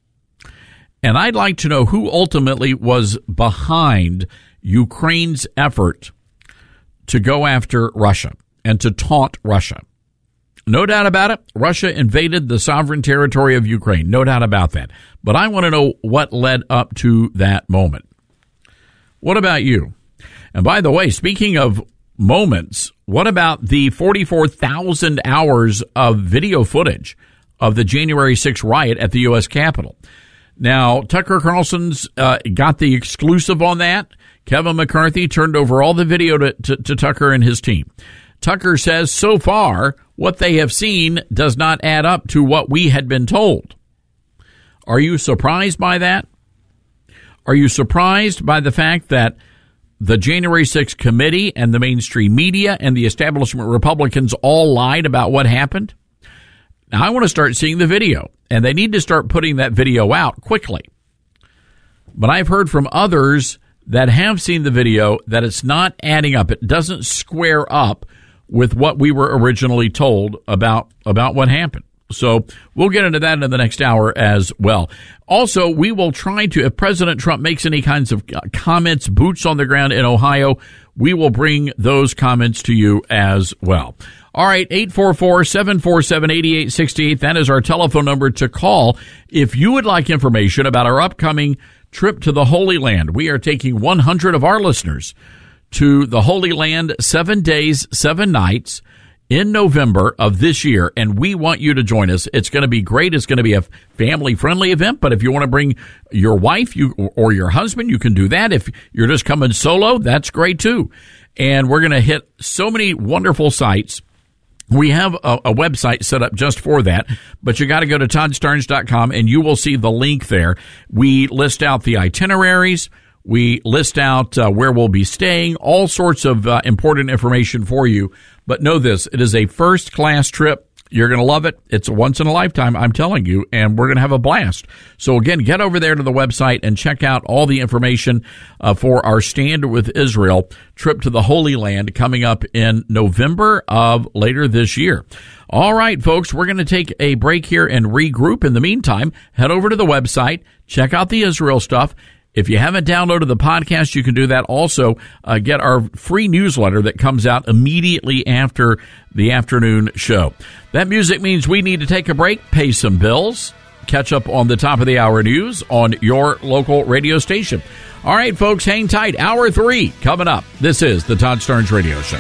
S1: And I'd like to know who ultimately was behind Ukraine's effort to go after Russia and to taunt Russia. No doubt about it, Russia invaded the sovereign territory of Ukraine. No doubt about that. But I want to know what led up to that moment. What about you? And by the way, speaking of moments, what about the forty-four thousand hours of video footage of the January sixth riot at the U S Capitol? Now, Tucker Carlson's uh, got the exclusive on that. Kevin McCarthy turned over all the video to, to, to Tucker and his team. Tucker says, so far, what they have seen does not add up to what we had been told. Are you surprised by that? Are you surprised by the fact that the January sixth committee and the mainstream media and the establishment Republicans all lied about what happened? Now, I want to start seeing the video, and they need to start putting that video out quickly. But I've heard from others that have seen the video that it's not adding up. It doesn't square up with what we were originally told about, about what happened. So we'll get into that in the next hour as well. Also, we will try to, if President Trump makes any kinds of comments, boots on the ground in Ohio, we will bring those comments to you as well. All right, eight four four, seven four seven, eight eight six eight. That is our telephone number to call if you would like information about our upcoming trip to the Holy Land. We are taking one hundred of our listeners to the Holy Land, seven days, seven nights in November of this year, and we want you to join us. It's going to be great. It's going to be a family-friendly event, but if you want to bring your wife you or your husband, you can do that. If you're just coming solo, that's great too. And we're going to hit so many wonderful sites. We have a, a website set up just for that, but you got to go to todd starnes dot com and you will see the link there. We list out the itineraries. We list out uh, where we'll be staying, all sorts of uh, important information for you. But know this, it is a first-class trip. You're going to love it. It's a once-in-a-lifetime, I'm telling you, and we're going to have a blast. So, again, get over there to the website and check out all the information uh, for our Stand with Israel trip to the Holy Land coming up in November of later this year. All right, folks, we're going to take a break here and regroup. In the meantime, head over to the website, check out the Israel stuff. If you haven't downloaded the podcast, you can do that. Also, uh, get our free newsletter that comes out immediately after the afternoon show. That music means we need to take a break, pay some bills, catch up on the top of the hour news on your local radio station. All right, folks, hang tight. Hour three coming up. This is the Todd Starnes Radio Show.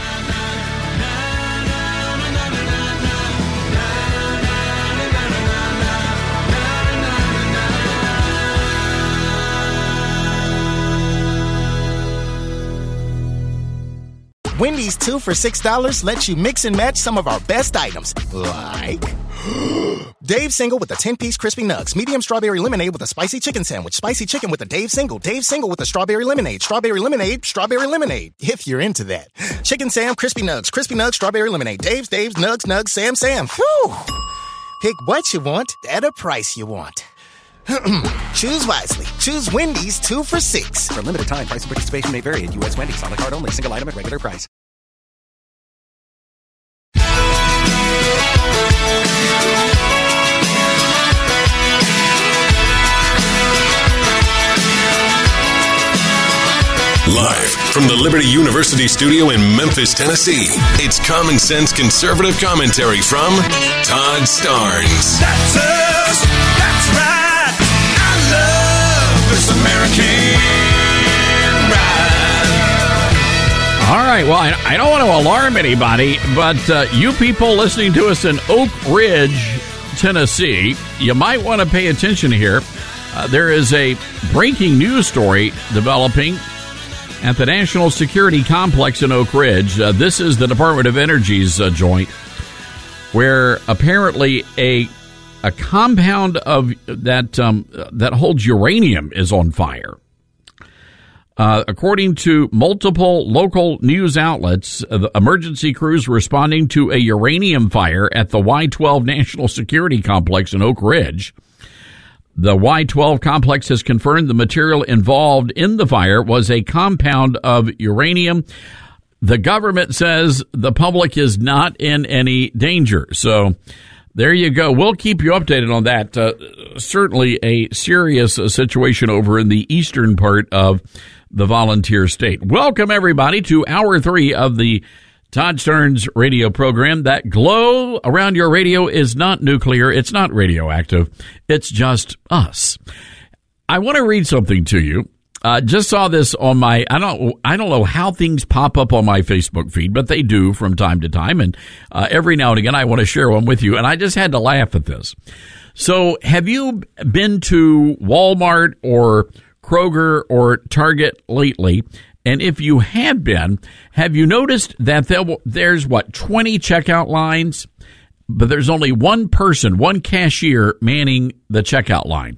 S4: Wendy's two for six dollars lets you mix and match some of our best items, like Dave Single with a ten-piece crispy nugs, medium strawberry lemonade with a spicy chicken sandwich, spicy chicken with a Dave Single, Dave Single with a strawberry lemonade, strawberry lemonade, strawberry lemonade, if you're into that. Chicken Sam, crispy nugs, crispy nugs, strawberry lemonade, Dave's, Dave's, nugs, nugs, Sam, Sam. Whew. Pick what you want at a price you want. Choose wisely. Choose Wendy's two for six.
S22: For a limited time, price and participation may vary at U S Wendy's. On the card only. Single item at regular price.
S2: Live from the Liberty University studio in Memphis, Tennessee, it's Common Sense Conservative Commentary from Todd Starnes.
S3: That's us. That's right. This American ride.
S1: All right, well, I, I don't want to alarm anybody, but uh, you people listening to us in Oak Ridge, Tennessee, you might want to pay attention here. Uh, there is a breaking news story developing at the National Security Complex in Oak Ridge. Uh, this is the Department of Energy's uh, joint, where apparently a A compound of that um, that holds uranium is on fire. Uh, according to multiple local news outlets, uh, the emergency crews responding to a uranium fire at the Y twelve National Security Complex in Oak Ridge. The Y twelve complex has confirmed the material involved in the fire was a compound of uranium. The government says the public is not in any danger. So there you go. We'll keep you updated on that. Uh, certainly a serious uh, situation over in the eastern part of the volunteer state. Welcome, everybody, to hour three of the Todd Starnes radio program. That glow around your radio is not nuclear. It's not radioactive. It's just us. I want to read something to you. Uh, just saw this on my, I don't, I don't know how things pop up on my Facebook feed, but they do from time to time. And, uh, every now and again, I want to share one with you. And I just had to laugh at this. So have you been to Walmart or Kroger or Target lately? And if you have been, have you noticed that there, there's what, twenty checkout lines, but there's only one person, one cashier manning the checkout line?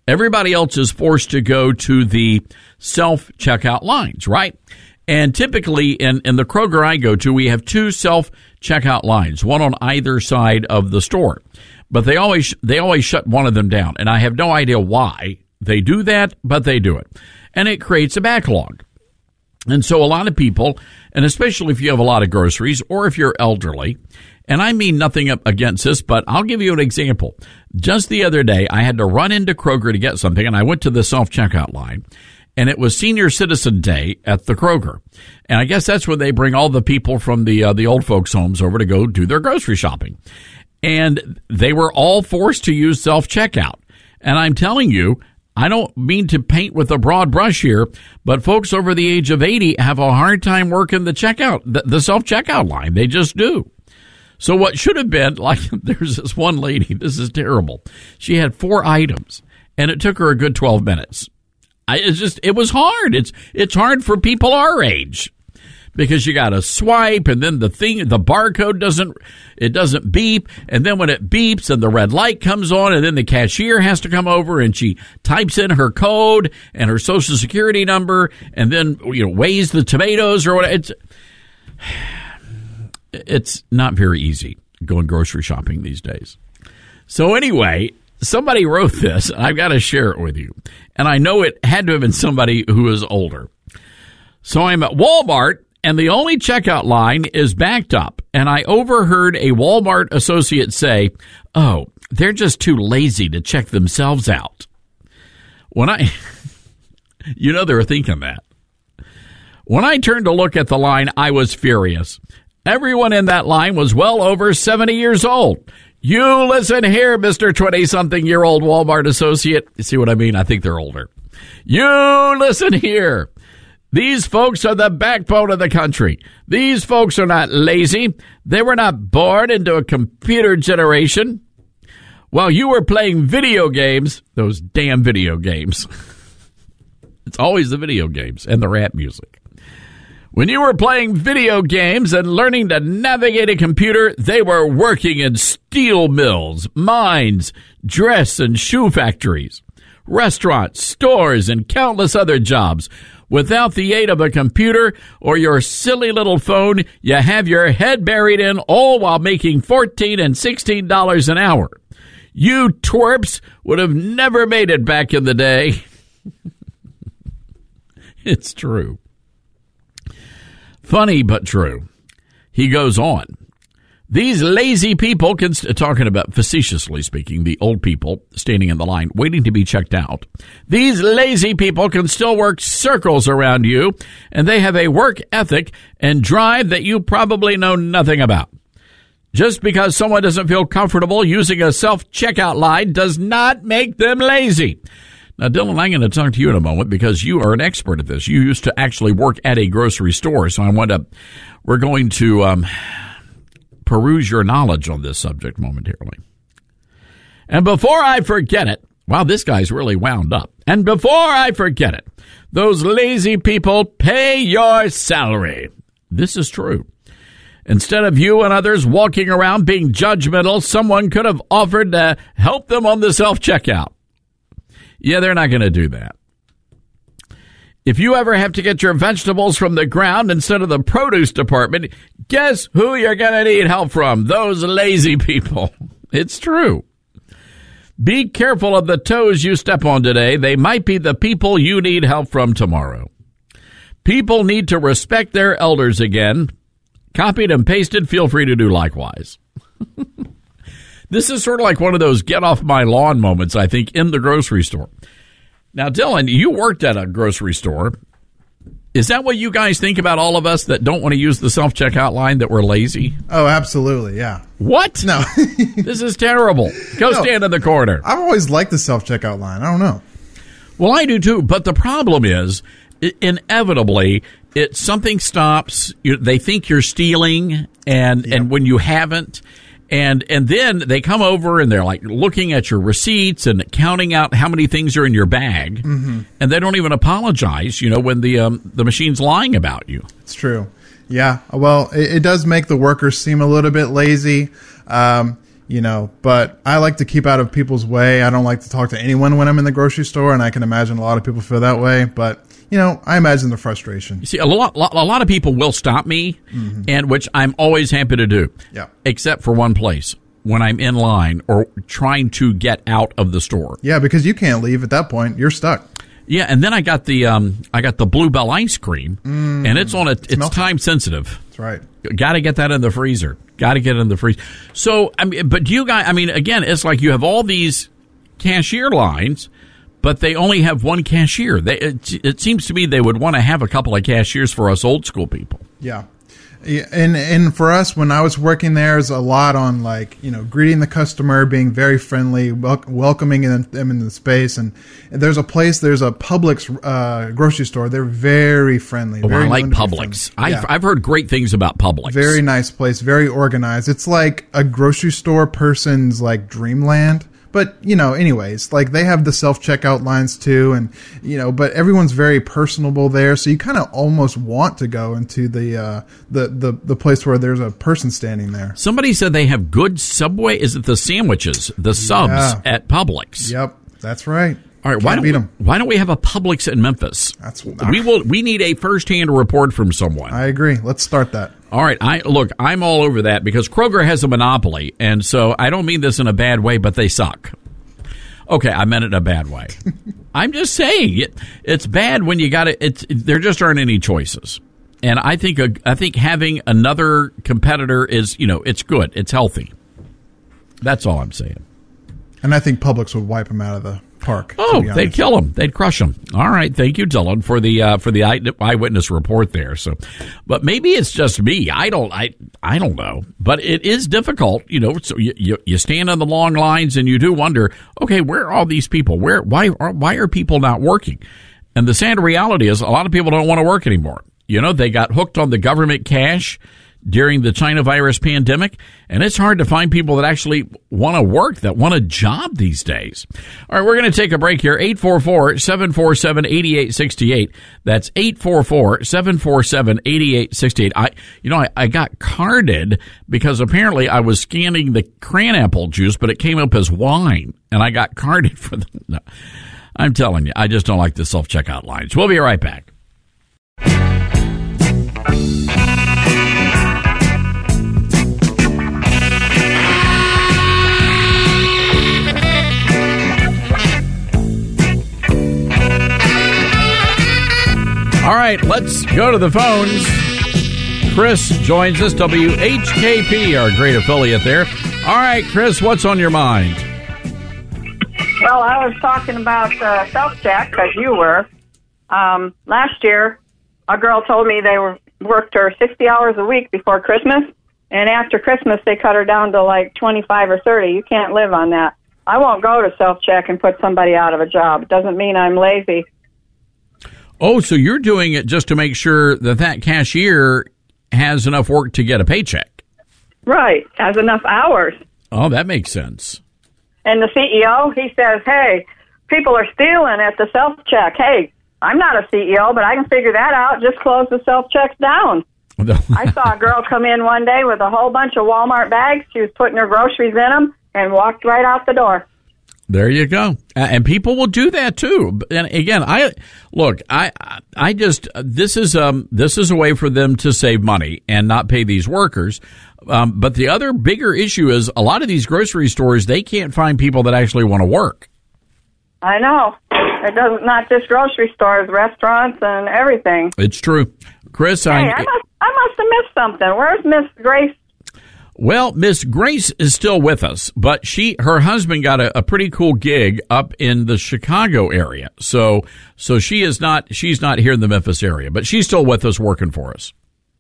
S1: Everybody else is forced to go to the self-checkout lines, right? And typically in, in the Kroger I go to, we have two self-checkout lines, one on either side of the store. But they always they always shut one of them down, and I have no idea why they do that, but they do it. And it creates a backlog. And so a lot of people, and especially if you have a lot of groceries or if you're elderly, and I mean nothing against this, but I'll give you an example. Just the other day, I had to run into Kroger to get something, and I went to the self-checkout line, and it was Senior Citizen Day at the Kroger. And I guess that's when they bring all the people from the uh, the old folks' homes over to go do their grocery shopping. And they were all forced to use self-checkout. And I'm telling you, I don't mean to paint with a broad brush here, but folks over the age of eighty have a hard time working the checkout, the, the self-checkout line. They just do. So what should have been, like, there's this one lady, this is terrible. She had four items, and it took her a good twelve minutes. I, it's just, it was hard. It's, it's hard for people our age. Because you got to swipe, and then the thing, the barcode doesn't, it doesn't beep, and then when it beeps, and the red light comes on, and then the cashier has to come over, and she types in her code and her social security number, and then you know weighs the tomatoes or whatever. It's it's not very easy going grocery shopping these days. So anyway, somebody wrote this, and I've got to share it with you, and I know it had to have been somebody who is older. So I'm at Walmart, and the only checkout line is backed up, and I overheard a Walmart associate say, "Oh, they're just too lazy to check themselves out." When I, you know, they were thinking that. When I turned to look at the line, I was furious. Everyone in that line was well over seventy years old. You listen here, Mister twenty-something-year-old Walmart associate. You see what I mean? I think they're older. You listen here. These folks are the backbone of the country. These folks are not lazy. They were not born into a computer generation. While you were playing video games, those damn video games. It's always the video games and the rap music. When you were playing video games and learning to navigate a computer, they were working in steel mills, mines, dress and shoe factories, restaurants, stores, and countless other jobs. Without the aid of a computer or your silly little phone, you have your head buried in, all while making fourteen and sixteen dollars an hour. You twerps would have never made it back in the day. It's true. Funny but true. He goes on. These lazy people, can st- talking about facetiously speaking, the old people standing in the line waiting to be checked out. These lazy people can still work circles around you, and they have a work ethic and drive that you probably know nothing about. Just because someone doesn't feel comfortable using a self-checkout line does not make them lazy. Now, Dylan, I'm going to talk to you in a moment because you are an expert at this. You used to actually work at a grocery store, so I want to, we're going to, um, peruse your knowledge on this subject momentarily. And before I forget it, wow, this guy's really wound up. And before I forget it, those lazy people pay your salary. This is true. Instead of you and others walking around being judgmental, someone could have offered to help them on the self-checkout. Yeah, they're not going to do that. If you ever have to get your vegetables from the ground instead of the produce department, guess who you're going to need help from? Those lazy people. It's true. Be careful of the toes you step on today. They might be the people you need help from tomorrow. People need to respect their elders again. Copied and pasted. Feel free to do likewise. This is sort of like one of those get off my lawn moments, I think, in the grocery store. Now, Dylan, you worked at a grocery store. Is that what you guys think about all of us that don't want to use the self-checkout line, that we're lazy?
S5: Oh, absolutely, yeah.
S1: What?
S5: No.
S1: This is terrible. Go no, stand in the corner.
S5: I've always liked the self-checkout line. I don't know.
S1: Well, I do too, but the problem is, inevitably, it something stops. You, they think you're stealing, and, yep. and when you haven't. And and then they come over and they're like looking at your receipts and counting out how many things are in your bag, mm-hmm. and they don't even apologize, you know, when the um, the machine's lying about you.
S5: It's true. Yeah. Well, it, it does make the workers seem a little bit lazy. Um, you know, but I like to keep out of people's way. I don't like to talk to anyone when I'm in the grocery store, and I can imagine a lot of people feel that way, but you know, I imagine the frustration.
S1: You see, a lot, a lot of people will stop me, mm-hmm. and which I'm always happy to do.
S5: Yeah.
S1: Except for one place, when I'm in line or trying to get out of the store.
S5: Yeah, because you can't leave at that point. You're stuck.
S1: Yeah, and then I got the um, I got the Bluebell ice cream, mm, and it's on a it's, it's time sensitive.
S5: That's right.
S1: Got to get that in the freezer. Got to get it in the freezer. So, I mean, but you guys, I mean, again, it's like you have all these cashier lines, but they only have one cashier. They, it, it seems to me they would want to have a couple of cashiers for us old school people.
S5: Yeah. Yeah, and and for us, when I was working there, is a lot on like you know greeting the customer, being very friendly, wel- welcoming them into the space. And, and there's a place, there's a Publix uh, grocery store. They're very friendly.
S1: Oh,
S5: very
S1: I like Publix. I've
S5: yeah.
S1: I've heard great things about Publix.
S5: Very nice place, very organized. It's like a grocery store person's like dreamland. But, you know, anyways, like they have the self-checkout lines too, and, you know, but everyone's very personable there, so you kind of almost want to go into the, uh, the, the, the place where there's a person standing there.
S1: Somebody said they have good Subway, is it the sandwiches, the subs
S5: Yeah.
S1: at Publix?
S5: Yep, that's right.
S1: All right,
S5: Can't
S1: why don't,
S5: beat
S1: we,
S5: 'em.
S1: why don't we have a Publix in Memphis?
S5: That's
S1: we will. We need a first-hand report from someone.
S5: I agree. Let's start that.
S1: All right, I look, I'm all over that because Kroger has a monopoly, and so I don't mean this in a bad way, but they suck. Okay, I meant it in a bad way. I'm just saying it. It's bad when you got it. It's there just aren't any choices, and I think a, I think having another competitor is you know it's good. It's healthy. That's all I'm saying.
S5: And I think Publix would wipe them out of the park.
S1: Oh, they'd kill them. They'd crush them. All right, thank you, Dylan, for the uh, for the eye, eyewitness report there. So, but maybe it's just me. I don't. I I don't know. But it is difficult, you know. So you you, you stand on the long lines and you do wonder, okay, where are all these people? Where why are why are people not working? And the sad reality is, a lot of people don't want to work anymore. You know, they got hooked on the government cash during the China virus pandemic, and it's hard to find people that actually want to work, that want a job these days. All right, we're going to take a break here. eight four four, seven four seven, eight eight six eight. That's eight four four, seven four seven, eight eight six eight. I, you know, I, I got carded because apparently I was scanning the cranapple juice, but it came up as wine, and I got carded for the... No, I'm telling you, I just don't like the self-checkout lines. We'll be right back. All right, let's go to the phones. Chris joins us, W H K P, our great affiliate there. All right, Chris, what's on your mind?
S6: Well, I was talking about uh, self-check, because you were. Um, last year, a girl told me they were worked her sixty hours a week before Christmas, and after Christmas, they cut her down to like twenty-five or thirty. You can't live on that. I won't go to self-check and put somebody out of a job. It doesn't mean I'm lazy.
S1: Oh, so you're doing it just to make sure that that cashier has enough work to get a paycheck.
S6: Right, has enough hours.
S1: Oh, that makes sense.
S6: And the C E O, he says, hey, people are stealing at the self-check. Hey, I'm not a C E O, but I can figure that out. Just close the self-checks down. I saw a girl come in one day with a whole bunch of Walmart bags. She was putting her groceries in them and walked right out the door.
S1: There you go. Uh, and people will do that too. And again, I look, I I just this is um this is a way for them to save money and not pay these workers. Um, but the other bigger issue is a lot of these grocery stores, they can't find people that actually want to work.
S6: I know. It doesn't not just grocery stores, restaurants and everything.
S1: It's true. Chris,
S6: hey,
S1: I,
S6: I must I must have missed something. Where's Miss Grace?
S1: Well, Miss Grace is still with us, but she, her husband got a, a pretty cool gig up in the Chicago area. So, so she is not, she's not here in the Memphis area, but she's still with us working for us.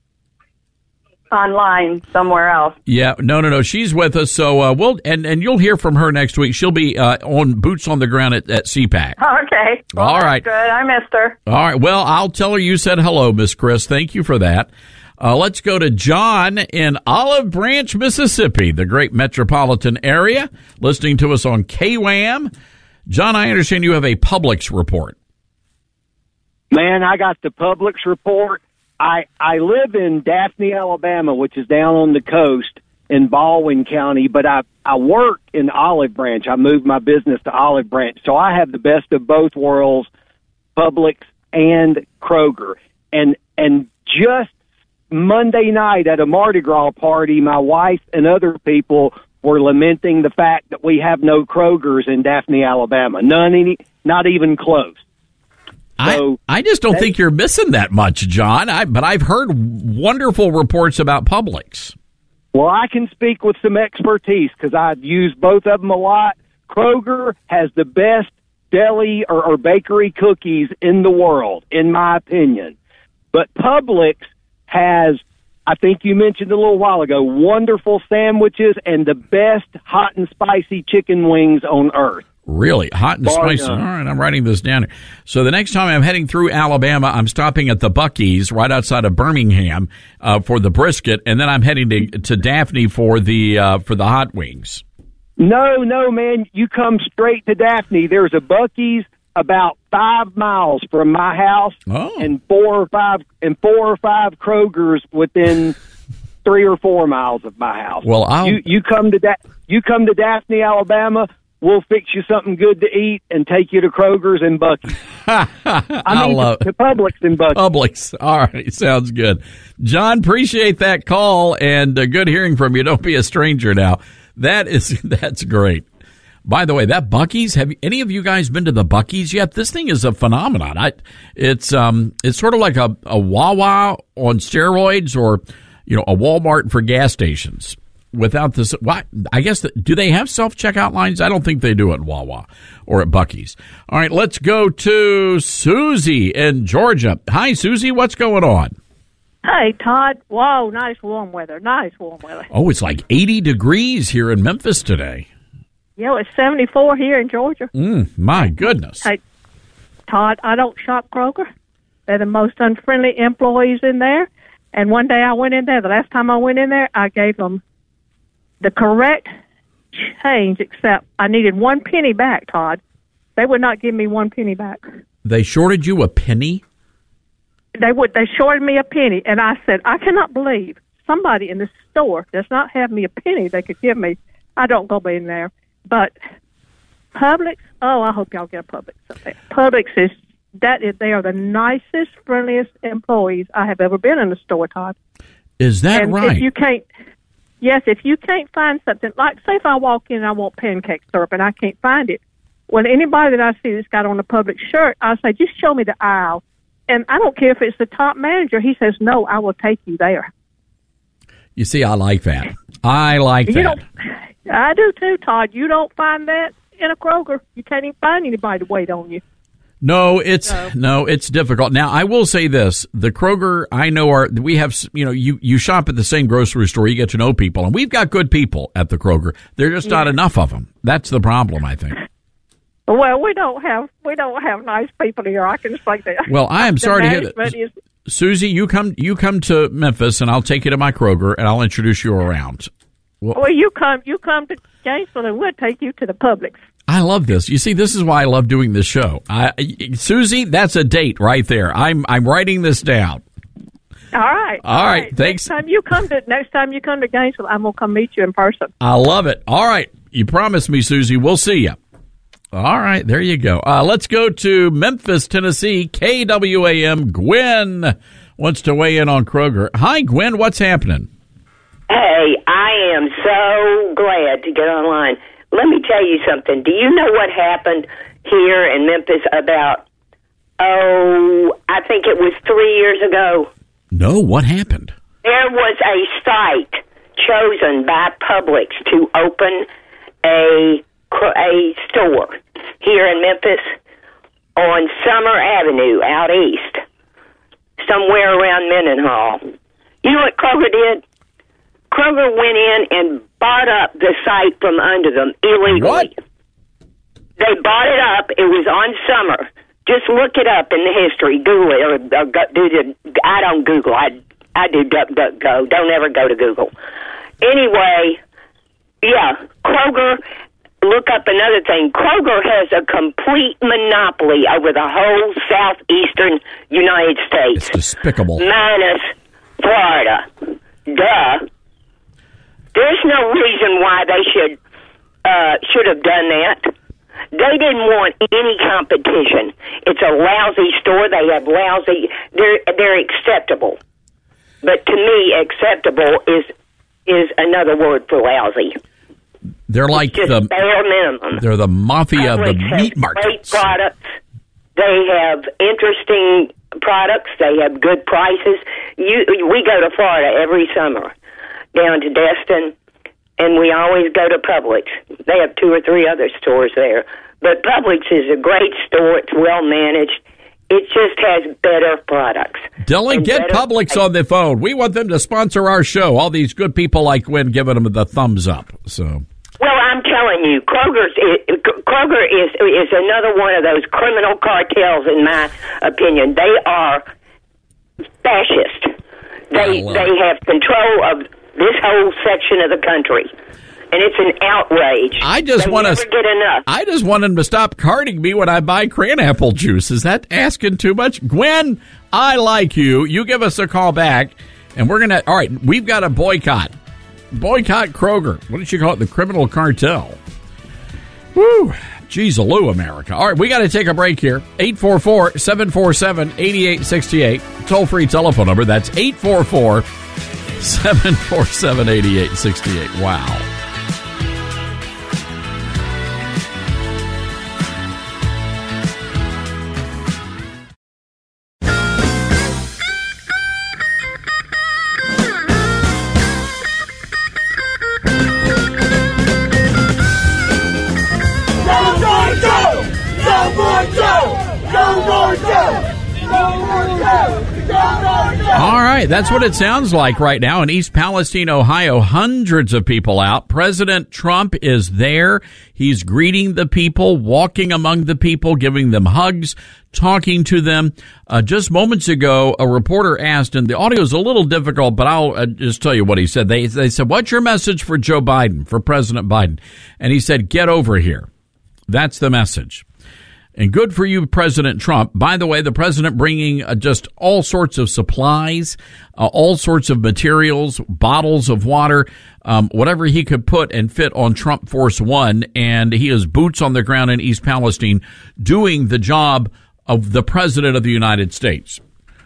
S6: Online somewhere else.
S1: Yeah, no, no, no. She's with us. So, uh, we'll, and, and you'll hear from her next week. She'll be, uh, on boots on the ground at, at C PAC.
S6: Okay. Well,
S1: all right.
S6: Good. I missed her.
S1: All right. Well, I'll tell her you said hello, Miss Chris. Thank you for that. Uh, let's go to John in Olive Branch, Mississippi, the great metropolitan area, listening to us on K W A M. John, I understand you have a Publix report.
S8: Man, I got the Publix report. I, I live in Daphne, Alabama, which is down on the coast, in Baldwin County, but I, I work in Olive Branch. I moved my business to Olive Branch. So I have the best of both worlds, Publix and Kroger. And, and just Monday night at a Mardi Gras party, my wife and other people were lamenting the fact that we have no Krogers in Daphne, Alabama. None, any, not even close. So
S1: I, I just don't
S8: they,
S1: think you're missing that much, John. I, but I've heard wonderful reports about Publix.
S8: Well, I can speak with some expertise because I've used both of them a lot. Kroger has the best deli or, or bakery cookies in the world, in my opinion. But Publix has, I think you mentioned a little while ago, wonderful sandwiches and the best hot and spicy chicken wings on earth.
S1: Really? Hot and
S8: Bar
S1: spicy.
S8: none.
S1: All right, I'm writing this down. So the next time I'm heading through Alabama, I'm stopping at the Buc-ee's right outside of Birmingham uh, for the brisket, and then I'm heading to, to Daphne for the uh, for the hot wings.
S8: No, no, man. You come straight to Daphne. There's a Buc-ee's about five miles from my house,
S1: oh.
S8: and four or five and four or five Krogers within three or four miles of my house.
S1: Well, I'll...
S8: you you come to da- you come to Daphne, Alabama. We'll fix you something good to eat and take you to Kroger's and Buc-ee's. I mean,
S1: love...
S8: to Publix and Buc-ee's.
S1: Publix. All right, sounds good. John, appreciate that call, and uh, good hearing from you. Don't be a stranger now. That is that's great. By the way, that Buc-ee's, have any of you guys been to the Buc-ee's yet? This thing is a phenomenon. I, it's um, it's sort of like a, a Wawa on steroids, or you know, a Walmart for gas stations. Without this, what I guess, the, do they have self-checkout lines? I don't think they do at Wawa or at Buc-ee's. All right, let's go to Susie in Georgia. Hi, Susie. What's going on?
S7: Hey, Todd. Whoa, nice warm weather. Nice warm weather.
S1: Oh, it's like eighty degrees here in Memphis today.
S7: Yeah, it's seventy-four here in Georgia.
S1: Mm, my goodness.
S7: Hey, Todd, I don't shop Kroger. They're the most unfriendly employees in there. And one day I went in there, the last time I went in there, I gave them the correct change, except I needed one penny back, Todd. They would not give me one penny back.
S1: They shorted you a penny?
S7: They would. They shorted me a penny, and I said, I cannot believe somebody in this store does not have me a penny they could give me. I don't go in there. But Publix, oh, I hope y'all get a Publix up there. Publix is, that is, they are the nicest, friendliest employees I have ever been in a store, Todd.
S1: Is that
S7: and
S1: right?
S7: If you can't, yes, if you can't find something, like say if I walk in and I want pancake syrup and I can't find it, well, anybody that I see that's got on a Publix shirt, I'll say, just show me the aisle. And I don't care if it's the top manager. He says, no, I will take you there.
S1: You see, I like that. I like
S7: you
S1: that.
S7: Don't, I do too, Todd. You don't find that in a Kroger. You can't even find anybody to wait on you.
S1: No, it's
S7: No.
S1: no, it's difficult. Now, I will say this: the Kroger I know are we have. You know, you you shop at the same grocery store, you get to know people, and we've got good people at the Kroger. There are just not
S7: Yeah.
S1: enough of them. That's the problem, I think.
S7: Well, we don't have we don't have nice people here. I can say that.
S1: Well, I am
S7: The
S1: sorry to hear that.
S7: management is-
S1: Susie, you come you come to Memphis, and I'll take you to my Kroger, and I'll introduce you around. Well,
S7: Well, you come you come to Gainesville, and we'll take you to the Publix.
S1: I love this. You see, this is why I love doing this show. I, Susie, that's a date right there. I'm I'm writing this down.
S7: All right.
S1: All right, thanks.
S7: Next time you come to next time you come to Gainesville, I'm gonna come meet you in person.
S1: I love it. All right, you promised me, Susie. We'll see you. All right, there you go. Uh, let's go to Memphis, Tennessee. K W A M. Gwen wants to weigh in on Kroger. Hi, Gwen. What's happening?
S9: Hey, I am so glad to get online. Let me tell you something. Do you know what happened here in Memphis about, oh, I think it was three years ago?
S1: No, what happened?
S9: There was a site chosen by Publix to open a a store here in Memphis on Summer Avenue out east, somewhere around Mendenhall. You know what Kroger did? Kroger went in and bought up the site from under them illegally.
S1: What?
S9: They bought it up. It was on Summer. Just look it up in the history. Google it. Or, or go, do the, I don't Google. I, I do DuckDuckGo. Don't ever go to Google. Anyway, yeah, Kroger, look up another thing. Kroger has a complete monopoly over the whole southeastern United States.
S1: It's despicable.
S9: Minus Florida. Duh. This There's no reason why they should uh, should have done that. They didn't want any competition. It's a lousy store. They have lousy. They're they're acceptable, but to me, acceptable is is another word for lousy.
S1: They're like
S9: just
S1: the
S9: bare minimum.
S1: They're the mafia of the
S9: Publix has
S1: meat markets.
S9: Great products. They have interesting products. They have good prices. You, we go to Florida every summer, down to Destin, and we always go to Publix. They have two or three other stores there. But Publix is a great store. It's well managed. It just has better products.
S1: Dylan, get
S9: better
S1: Publix on the phone. We want them to sponsor our show. All these good people like Gwen giving them the thumbs up. So,
S9: well, I'm telling you, Kroger's is, Kroger is is another one of those criminal cartels, in my opinion. They are fascist. They
S1: well, uh,
S9: they have control of this whole section of the country. And it's an outrage.
S1: I just
S9: they
S1: want
S9: never
S1: to.
S9: get enough.
S1: I just want them to stop carding me when I buy cranapple juice. Is that asking too much, Gwen? I like you. You give us a call back, and we're gonna. All right, we've got a boycott. Boycott Kroger. What did you call it? The criminal cartel. Woo! Jeez-a-loo, America. All right, we got to take a break here. eight four four, seven four seven, eight eight six eight. Toll-free telephone number. That's eight four four, seven four seven, eight eight six eight. Wow. All right, that's what it sounds like right now in East Palestine, Ohio. Hundreds of people out. President Trump is there. He's greeting the people, walking among the people, giving them hugs, talking to them. Uh, just moments ago, a reporter asked, and the audio is a little difficult, but I'll uh, just tell you what he said. They, they said, "What's your message for Joe Biden, for President Biden?" And he said, "Get over here." That's the message. And good for you, President Trump. By the way, the president bringing uh, just all sorts of supplies, uh, all sorts of materials, bottles of water, um, whatever he could put and fit on Trump Force One. And he is boots on the ground in East Palestine doing the job of the president of the United States,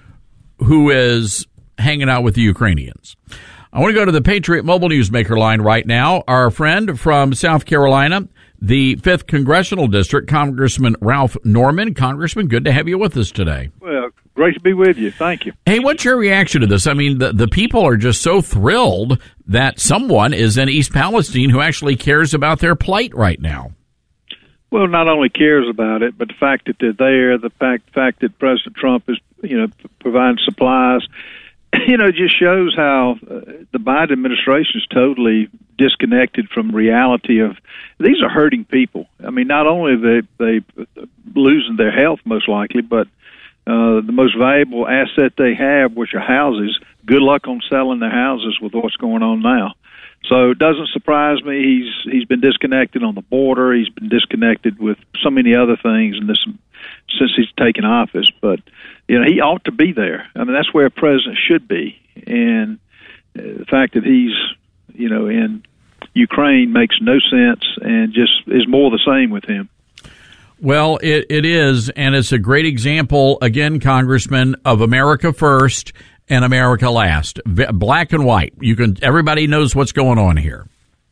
S1: who is hanging out with the Ukrainians. I want to go to the Patriot Mobile Newsmaker line right now. Our friend from South Carolina, the fifth Congressional District, Congressman Ralph Norman. Congressman, good to have you with us today.
S10: Well, great to be with you. Thank you.
S1: Hey, what's your reaction to this? I mean, the, the people are just so thrilled that someone is in East Palestine who actually cares about their plight right now.
S10: Well, not only cares about it, but the fact that they're there, the fact, fact that President Trump is, you know, providing supplies, you know, just shows how uh, the Biden administration is totally disconnected from reality of these are hurting people. I mean, not only are they, they losing their health most likely, but uh, the most valuable asset they have, which are houses, good luck on selling their houses with what's going on now. So it doesn't surprise me. He's he's been disconnected on the border. He's been disconnected with so many other things in this since he's taken office. But you know, he ought to be there. I mean, that's where a president should be. And uh, the fact that he's you know in Ukraine makes no sense, and just is more the same with him.
S1: Well, it, it is, and it's a great example, again, Congressman, of America first and America last. Black and white. You can. Everybody knows what's going on here.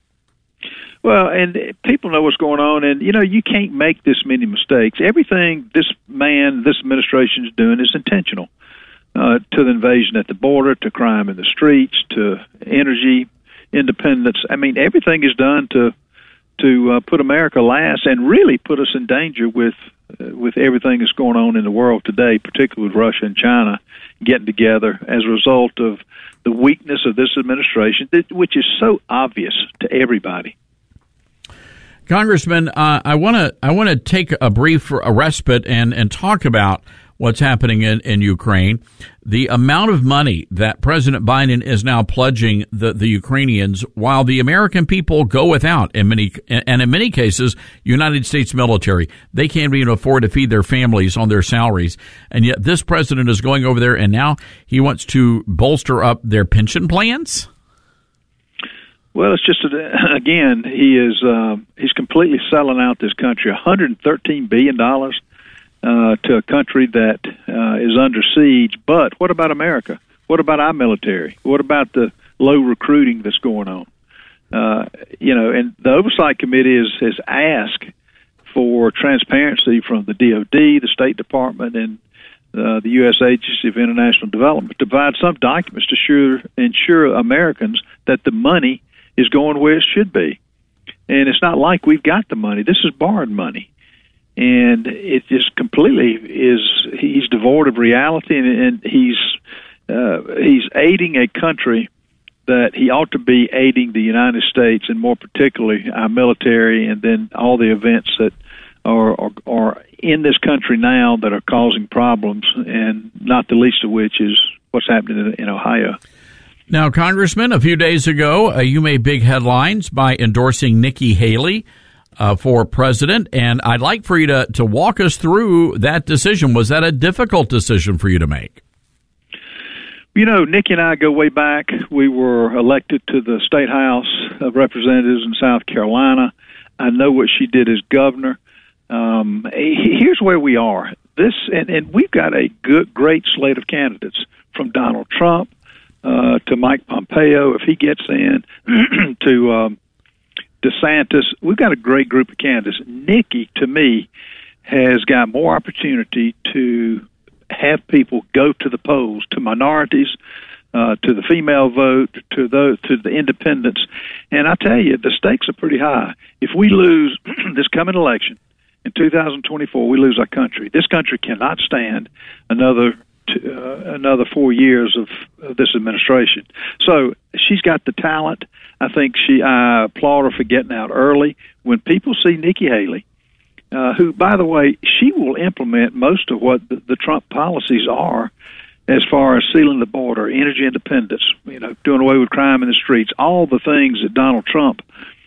S10: Well, and people know what's going on, and, you know, you can't make this many mistakes. Everything this man, this administration is doing is intentional, uh, to the invasion at the border, to crime in the streets, to energy independence. I mean, everything is done to to uh, put America last and really put us in danger with uh, with everything that's going on in the world today, particularly with Russia and China getting together as a result of the weakness of this administration, which is so obvious to everybody.
S1: Congressman, uh, I want to I want to take a brief a respite and, and talk about what's happening in, in Ukraine. The amount of money that President Biden is now pledging the, the Ukrainians, while the American people go without in many and in many cases, United States military, they can't even afford to feed their families on their salaries. And yet this president is going over there, and now he wants to bolster up their pension plans.
S10: Well, it's just again he is uh, he's completely selling out this country. one hundred thirteen billion dollars uh, to a country that uh, is under siege. But what about America? What about our military? What about the low recruiting that's going on? Uh, you know, and the Oversight Committee is, has asked for transparency from the D O D, the State Department, and uh, the U S Agency of International Development to provide some documents to sure, ensure Americans that the money is going where it should be. And it's not like we've got the money. This is borrowed money. And it just completely is, he's devoid of reality, and, and he's uh, he's aiding a country that he ought to be aiding the United States, and more particularly our military, and then all the events that are, are, are in this country now that are causing problems, and not the least of which is what's happening in, in Ohio.
S1: Now, Congressman, a few days ago, uh, you made big headlines by endorsing Nikki Haley uh, for president, and I'd like for you to, to walk us through that decision. Was that a difficult decision for you to make?
S10: You know, Nikki and I go way back. We were elected to the State House of Representatives in South Carolina. I know what she did as governor. Um, here's where we are. This, and, and we've got a good, great slate of candidates, from Donald Trump uh, to Mike Pompeo, if he gets in, to um, DeSantis. We've got a great group of candidates. Nikki, to me, has got more opportunity to have people go to the polls, to minorities, uh, to the female vote, to those, to the independents. And I tell you, the stakes are pretty high. If we lose this coming election in two thousand twenty-four, we lose our country. This country cannot stand another t- uh, another four years of, of this administration. So she's got the talent. I think she. I applaud her for getting out early. When people see Nikki Haley, Uh, who, by the way, she will implement most of what the, the Trump policies are, as far as sealing the border, energy independence, you know, doing away with crime in the streets, all the things that Donald Trump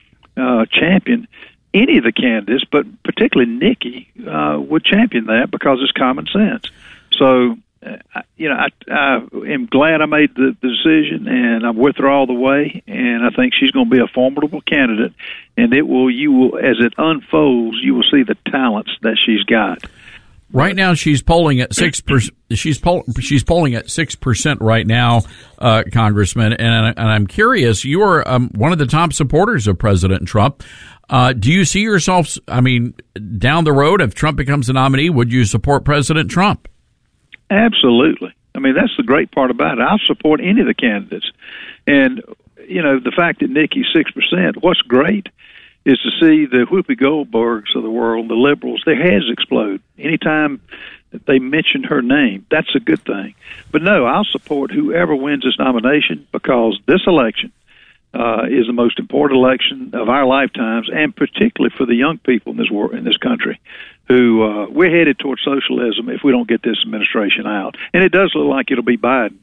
S10: uh, championed. Any of the candidates, but particularly Nikki, uh, would champion that because it's common sense. So, uh, you know, I, I am glad I made the, the decision, and I'm with her all the way. And I think she's going to be a formidable candidate. And it will, you will, as it unfolds, you will see the talents that she's got.
S1: Right now, she's polling at six percent. She's poll, she's polling at six percent right now, uh, Congressman. And, and I'm curious. You are um, one of the top supporters of President Trump. Uh, do you see yourself? I mean, down the road, if Trump becomes the nominee, would you support President Trump?
S10: Absolutely. I mean, that's the great part about it. I'll support any of the candidates. And, you know, the fact that Nikki's six percent, what's great is to see the Whoopi Goldbergs of the world, the liberals, their heads explode anytime that they mention her name. That's a good thing. But, no, I'll support whoever wins this nomination, because this election uh, is the most important election of our lifetimes, and particularly for the young people in this world, in this country, who uh, we're headed towards socialism if we don't get this administration out. And it does look like it'll be Biden,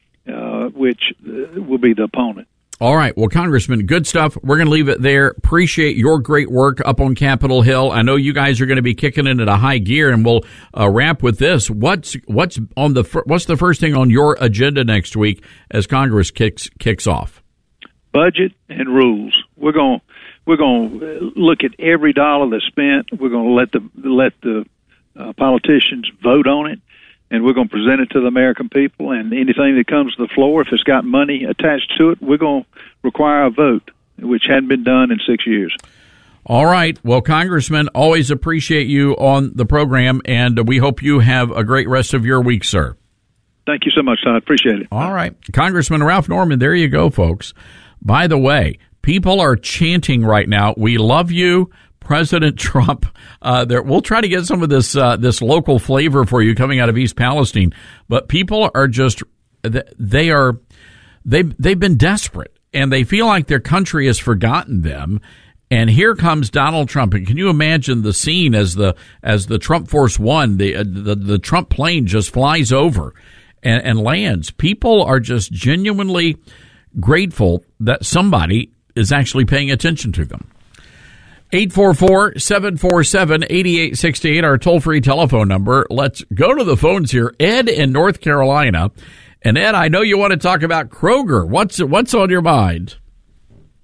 S10: uh, which uh, will be the opponent.
S1: All right. Well, Congressman, good stuff. We're going to leave it there. Appreciate your great work up on Capitol Hill. I know you guys are going to be kicking it at a high gear, and we'll uh, wrap with this. What's what's on the what's the first thing on your agenda next week as Congress kicks kicks off?
S10: Budget and rules. We're going we're going to look at every dollar that's spent. We're going to let the let the uh, politicians vote on it. And we're going to present it to the American people, and anything that comes to the floor, if it's got money attached to it, we're going to require a vote, which hadn't been done in six years.
S1: All right. Well, Congressman, always appreciate you on the program, and we hope you have a great rest of your week, sir.
S10: Thank you so much, Todd. Appreciate it.
S1: All right. Congressman Ralph Norman, there you go, folks. By the way, people are chanting right now, "We love you, President Trump." Uh, there, we'll try to get some of this uh, this local flavor for you coming out of East Palestine, but people are just they are they they've been desperate, and they feel like their country has forgotten them. And here comes Donald Trump. And can you imagine the scene as the as the Trump Force One, the uh, the, the Trump plane just flies over and, and lands? People are just genuinely grateful that somebody is actually paying attention to them. eight four four, seven four seven, eight eight six eight, our toll-free telephone number. Let's go to the phones here. Ed in North Carolina. And, Ed, I know you want to talk about Kroger. What's what's on your mind?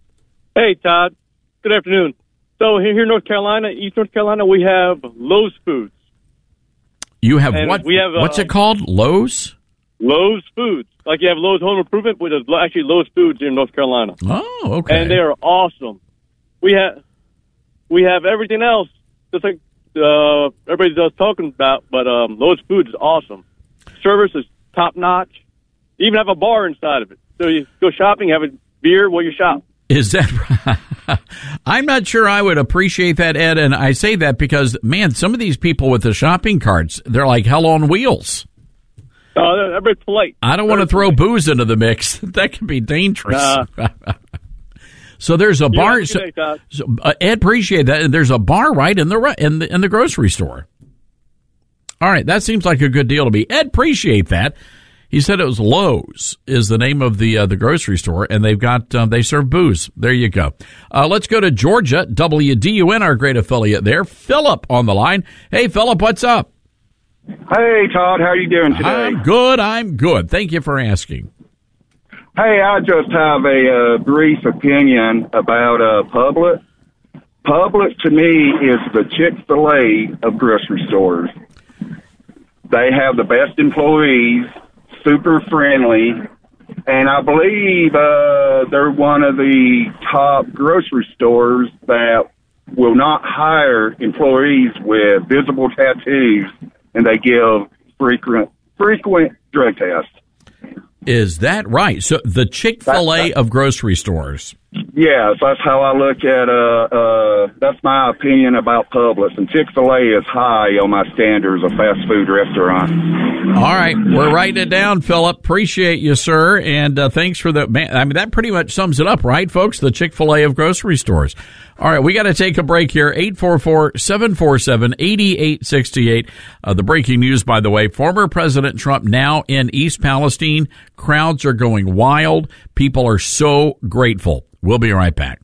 S11: Hey, Todd. Good afternoon. So here, here in North Carolina, East North Carolina, we have Lowe's Foods.
S1: You have
S11: And
S1: what?
S11: we have, uh,
S1: what's it called? Lowe's?
S11: Lowe's Foods. Like you have Lowe's Home Improvement, but there's actually Lowe's Foods here in North Carolina.
S1: Oh, okay.
S11: And they are awesome. We have we have everything else, just like uh, everybody's just talking about, but um, Lowe's Foods is awesome. Service is top notch. You even have a bar inside of it. So you go shopping, have a beer while you shop.
S1: Is that right? I'm not sure I would appreciate that, Ed, and I say that because, man, some of these people with the shopping carts, they're like hell on wheels.
S11: Oh, uh, everybody's polite.
S1: I don't want to throw booze into the mix. That can be dangerous.
S11: Nah.
S1: So there's a
S11: You
S1: bar.
S11: have a
S1: So,
S11: good day, Todd.
S1: so, uh, Ed, appreciate that. There's a bar right in the re- in the in the grocery store. All right, that seems like a good deal to me. Ed, appreciate that. He said it was Lowe's is the name of the uh, the grocery store, and they've got uh, they serve booze. There you go. Uh, let's go to Georgia. W D U N, our great affiliate there. Philip on the line. Hey, Philip, what's up?
S12: Hey, Todd, how are you doing today?
S1: I'm good. I'm good. Thank you for asking.
S12: Hey, I just have a uh, brief opinion about uh, Publix. Publix, to me, is the Chick-fil-A of grocery stores. They have the best employees, super friendly, and I believe uh, they're one of the top grocery stores that will not hire employees with visible tattoos, and they give frequent frequent drug tests.
S1: Is that right? So the Chick-fil-A of grocery stores.
S12: Yes, that's how I look at, uh, uh, that's my opinion about Publix. And Chick-fil-A is high on my standards of fast food restaurant.
S1: All right, we're writing it down, Philip. Appreciate you, sir, and uh, thanks for the. Man, I mean, that pretty much sums it up, right, folks? The Chick-fil-A of grocery stores. All right, we got to take a break here. eight four four, seven four seven, eight eight six eight. Uh, the breaking news, by the way: former President Trump now in East Palestine. Crowds are going wild. People are so grateful. We'll be right back.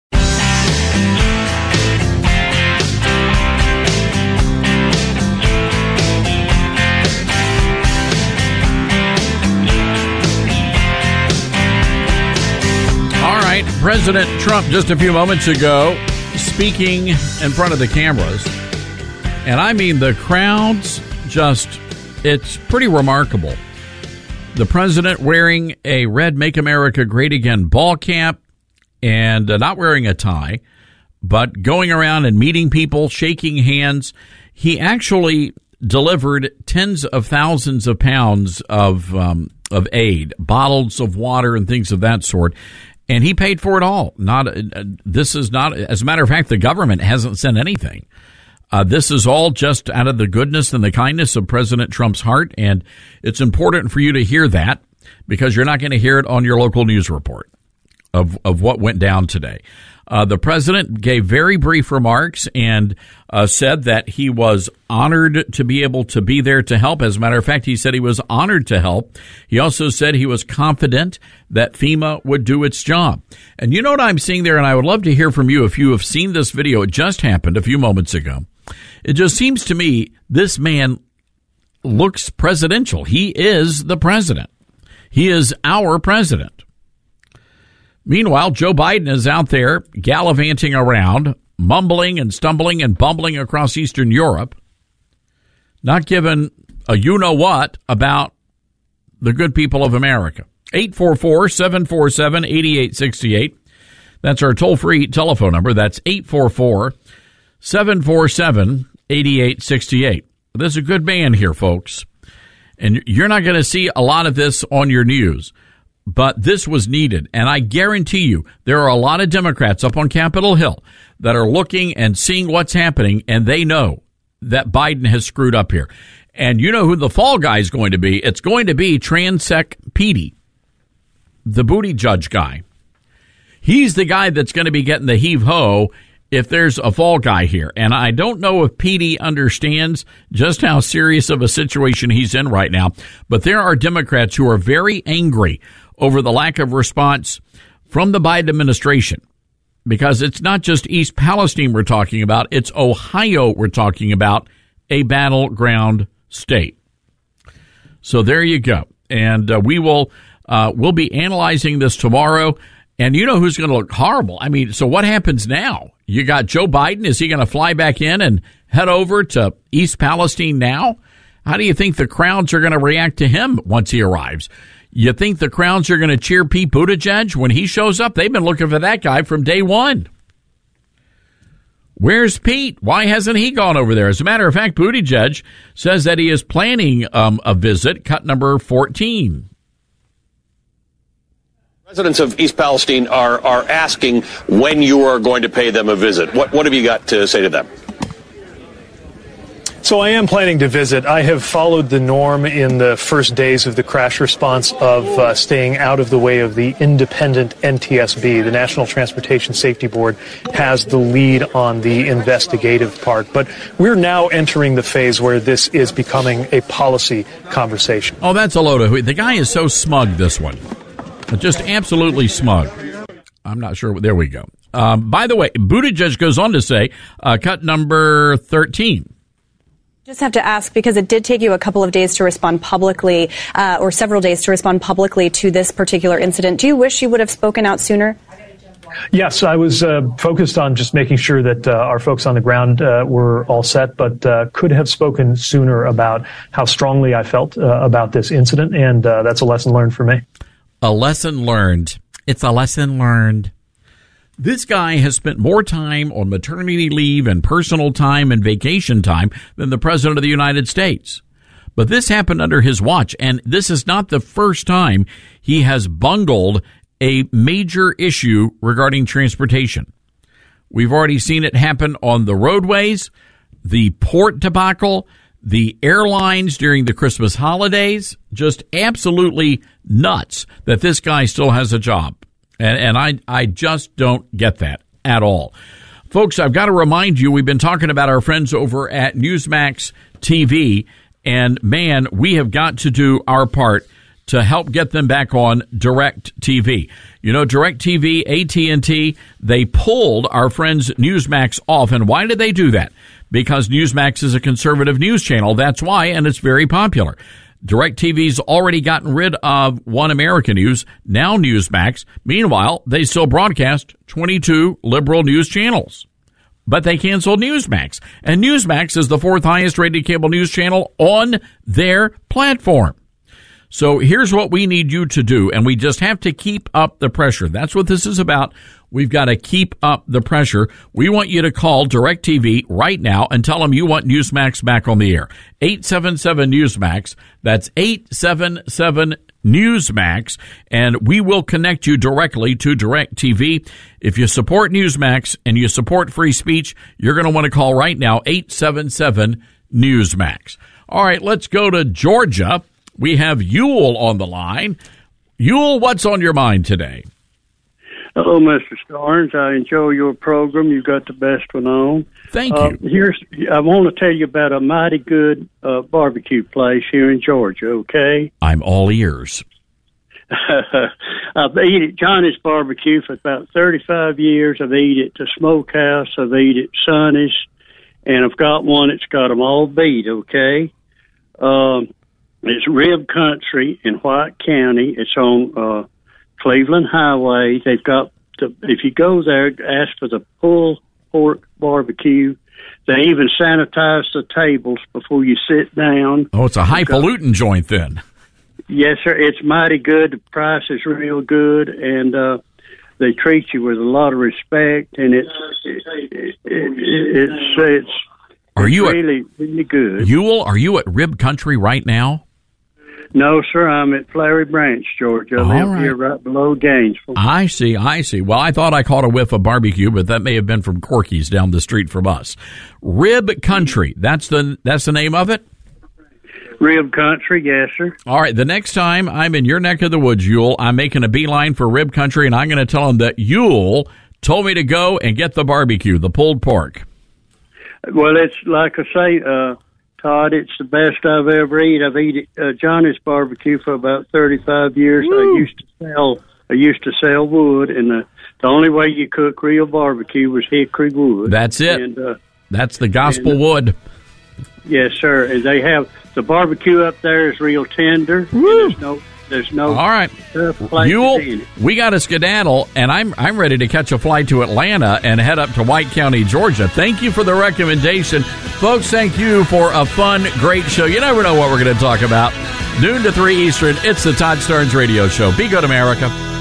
S1: President Trump just a few moments ago speaking in front of the cameras, and I mean the crowds just, it's pretty remarkable. The president wearing a red Make America Great Again ball cap and uh, not wearing a tie, but going around and meeting people, shaking hands. He actually delivered tens of thousands of pounds of um, of aid, bottles of water and things of that sort. And he paid for it all. Not uh, this is not, as a matter of fact, the government hasn't sent anything. Uh, this is all just out of the goodness and the kindness of President Trump's heart. And it's important for you to hear that because you're not going to hear it on your local news report of, of what went down today. Uh, the president gave very brief remarks and uh, said that he was honored to be able to be there to help. As a matter of fact, he said he was honored to help. He also said he was confident that FEMA would do its job. And you know what I'm seeing there, and I would love to hear from you if you have seen this video. It just happened a few moments ago. It just seems to me this man looks presidential. He is the president. He is our president. Meanwhile, Joe Biden is out there gallivanting around, mumbling and stumbling and bumbling across Eastern Europe, not giving a you-know-what about the good people of America. eight four four, seven four seven, eight eight six eight. That's our toll-free telephone number. That's eight four four, seven four seven, eight eight six eight. There's a good man here, folks. And you're not going to see a lot of this on your news. But this was needed, and I guarantee you there are a lot of Democrats up on Capitol Hill that are looking and seeing what's happening, and they know that Biden has screwed up here. And you know who the fall guy is going to be? It's going to be Transec Petey, the booty judge guy. He's the guy that's going to be getting the heave-ho if there's a fall guy here. And I don't know if Petey understands just how serious of a situation he's in right now, but there are Democrats who are very angry over the lack of response from the Biden administration, because it's not just East Palestine we're talking about, it's Ohio we're talking about, a battleground state. So there you go. And uh, we will uh, we'll be analyzing this tomorrow, And you know who's going to look horrible? I mean, so what happens now? You got Joe Biden. Is he going to fly back in and head over to East Palestine now? How do you think the crowds are going to react to him once he arrives? You think the crowds are going to cheer Pete Buttigieg when he shows up? They've been looking for that guy from day one. Where's Pete? Why hasn't he gone over there? As a matter of fact, Buttigieg says that he is planning um, a visit, cut number fourteen.
S13: Residents of East Palestine are, are asking when you are going to pay them a visit. What, what have you got to say to them?
S14: So I am planning to visit. I have followed the norm in the first days of the crash response of uh, staying out of the way of the independent N T S B. The National Transportation Safety Board has the lead on the investigative part. But we're now entering the phase where this is becoming a policy conversation.
S1: Oh, that's a load of... The guy is so smug, this one. Just absolutely smug. I'm not sure. There we go. Um, by the way, Buttigieg goes on to say, uh, cut number thirteen.
S23: Just have to ask, because it did take you a couple of days to respond publicly, uh, or several days to respond publicly to this particular incident. Do you wish you would have spoken out sooner?
S14: Yes, I was uh, focused on just making sure that uh, our folks on the ground uh, were all set, but uh, could have spoken sooner about how strongly I felt uh, about this incident, and uh, that's a lesson learned for me.
S1: A lesson learned. It's a lesson learned. This guy has spent more time on maternity leave and personal time and vacation time than the President of the United States. But this happened under his watch, and this is not the first time he has bungled a major issue regarding transportation. We've already seen it happen on the roadways, the port debacle, the airlines during the Christmas holidays. Just absolutely nuts that this guy still has a job. And, and I, I just don't get that at all. Folks, I've got to remind you, we've been talking about our friends over at Newsmax T V, and man, we have got to do our part to help get them back on DirecTV. You know, DirecTV, A T and T, they pulled our friends Newsmax off. And why did they do that? Because Newsmax is a conservative news channel. That's why, and it's very popular. DirecTV's already gotten rid of One American News, now Newsmax. Meanwhile, they still broadcast twenty-two liberal news channels. But they canceled Newsmax. And Newsmax is the fourth highest rated cable news channel on their platform. So here's what we need you to do, and we just have to keep up the pressure. That's what this is about. We've got to keep up the pressure. We want you to call DirecTV right now and tell them you want Newsmax back on the air. eight seven seven Newsmax. That's eight seven seven Newsmax, and we will connect you directly to DirecTV. If you support Newsmax and you support free speech, you're going to want to call right now, eight seven seven Newsmax. All right, let's go to Georgia. We have Yule on the line. Yule, what's on your mind today?
S24: Hello, Mister Starnes. I enjoy your program. You got the best one on.
S1: Thank
S24: uh,
S1: you.
S24: Here's, I want to tell you about a mighty good uh, barbecue place here in Georgia, okay?
S1: I'm all ears.
S24: I've eaten at Johnny's Barbecue for about thirty-five years. I've eaten at the Smokehouse. I've eaten at Sonny's. And I've got one that's got them all beat, okay? Um, it's Rib Country in White County. It's on uh, Cleveland Highway. They've got, the, if you go there, ask for the pulled pork barbecue. They even sanitize the tables before you sit down.
S1: Oh, it's a highfalutin joint then.
S24: Yes, sir. It's mighty good. The price is real good, and uh, they treat you with a lot of respect, and it's it, it, it, it's it's
S1: are you
S24: really
S1: at,
S24: really good.
S1: Yule, are you at Rib Country right now?
S24: No, sir. I'm at Flowery Branch, Georgia. I
S1: All
S24: live
S1: right.
S24: here right below Gainesville.
S1: I see, I see. Well, I thought I caught a whiff of barbecue, but that may have been from Corky's down the street from us. Rib Country. That's the that's the name of it?
S24: Rib Country, yes, sir.
S1: All right, the next time I'm in your neck of the woods, Yule, I'm making a beeline for Rib Country, and I'm going to tell them that Yule told me to go and get the barbecue, the pulled pork.
S24: Well, it's like I say, uh, Todd, it's the best I've ever eaten. I've eaten uh, Johnny's Barbecue for about thirty-five years. Woo. I used to sell I used to sell wood, and the, the only way you cook real barbecue was hickory wood.
S1: That's it.
S24: And, uh,
S1: That's the gospel
S24: and,
S1: wood.
S24: Yes, sir. And they have the barbecue up there is real tender. And there's no There's no
S1: All right.
S24: tough places
S1: You'll,
S24: in it.
S1: we got a skedaddle, and I'm I'm ready to catch a flight to Atlanta and head up to White County, Georgia. Thank you for the recommendation. Folks, thank you for a fun, great show. You never know what we're going to talk about. Noon to three Eastern, it's the Todd Starnes Radio Show. Be good, America.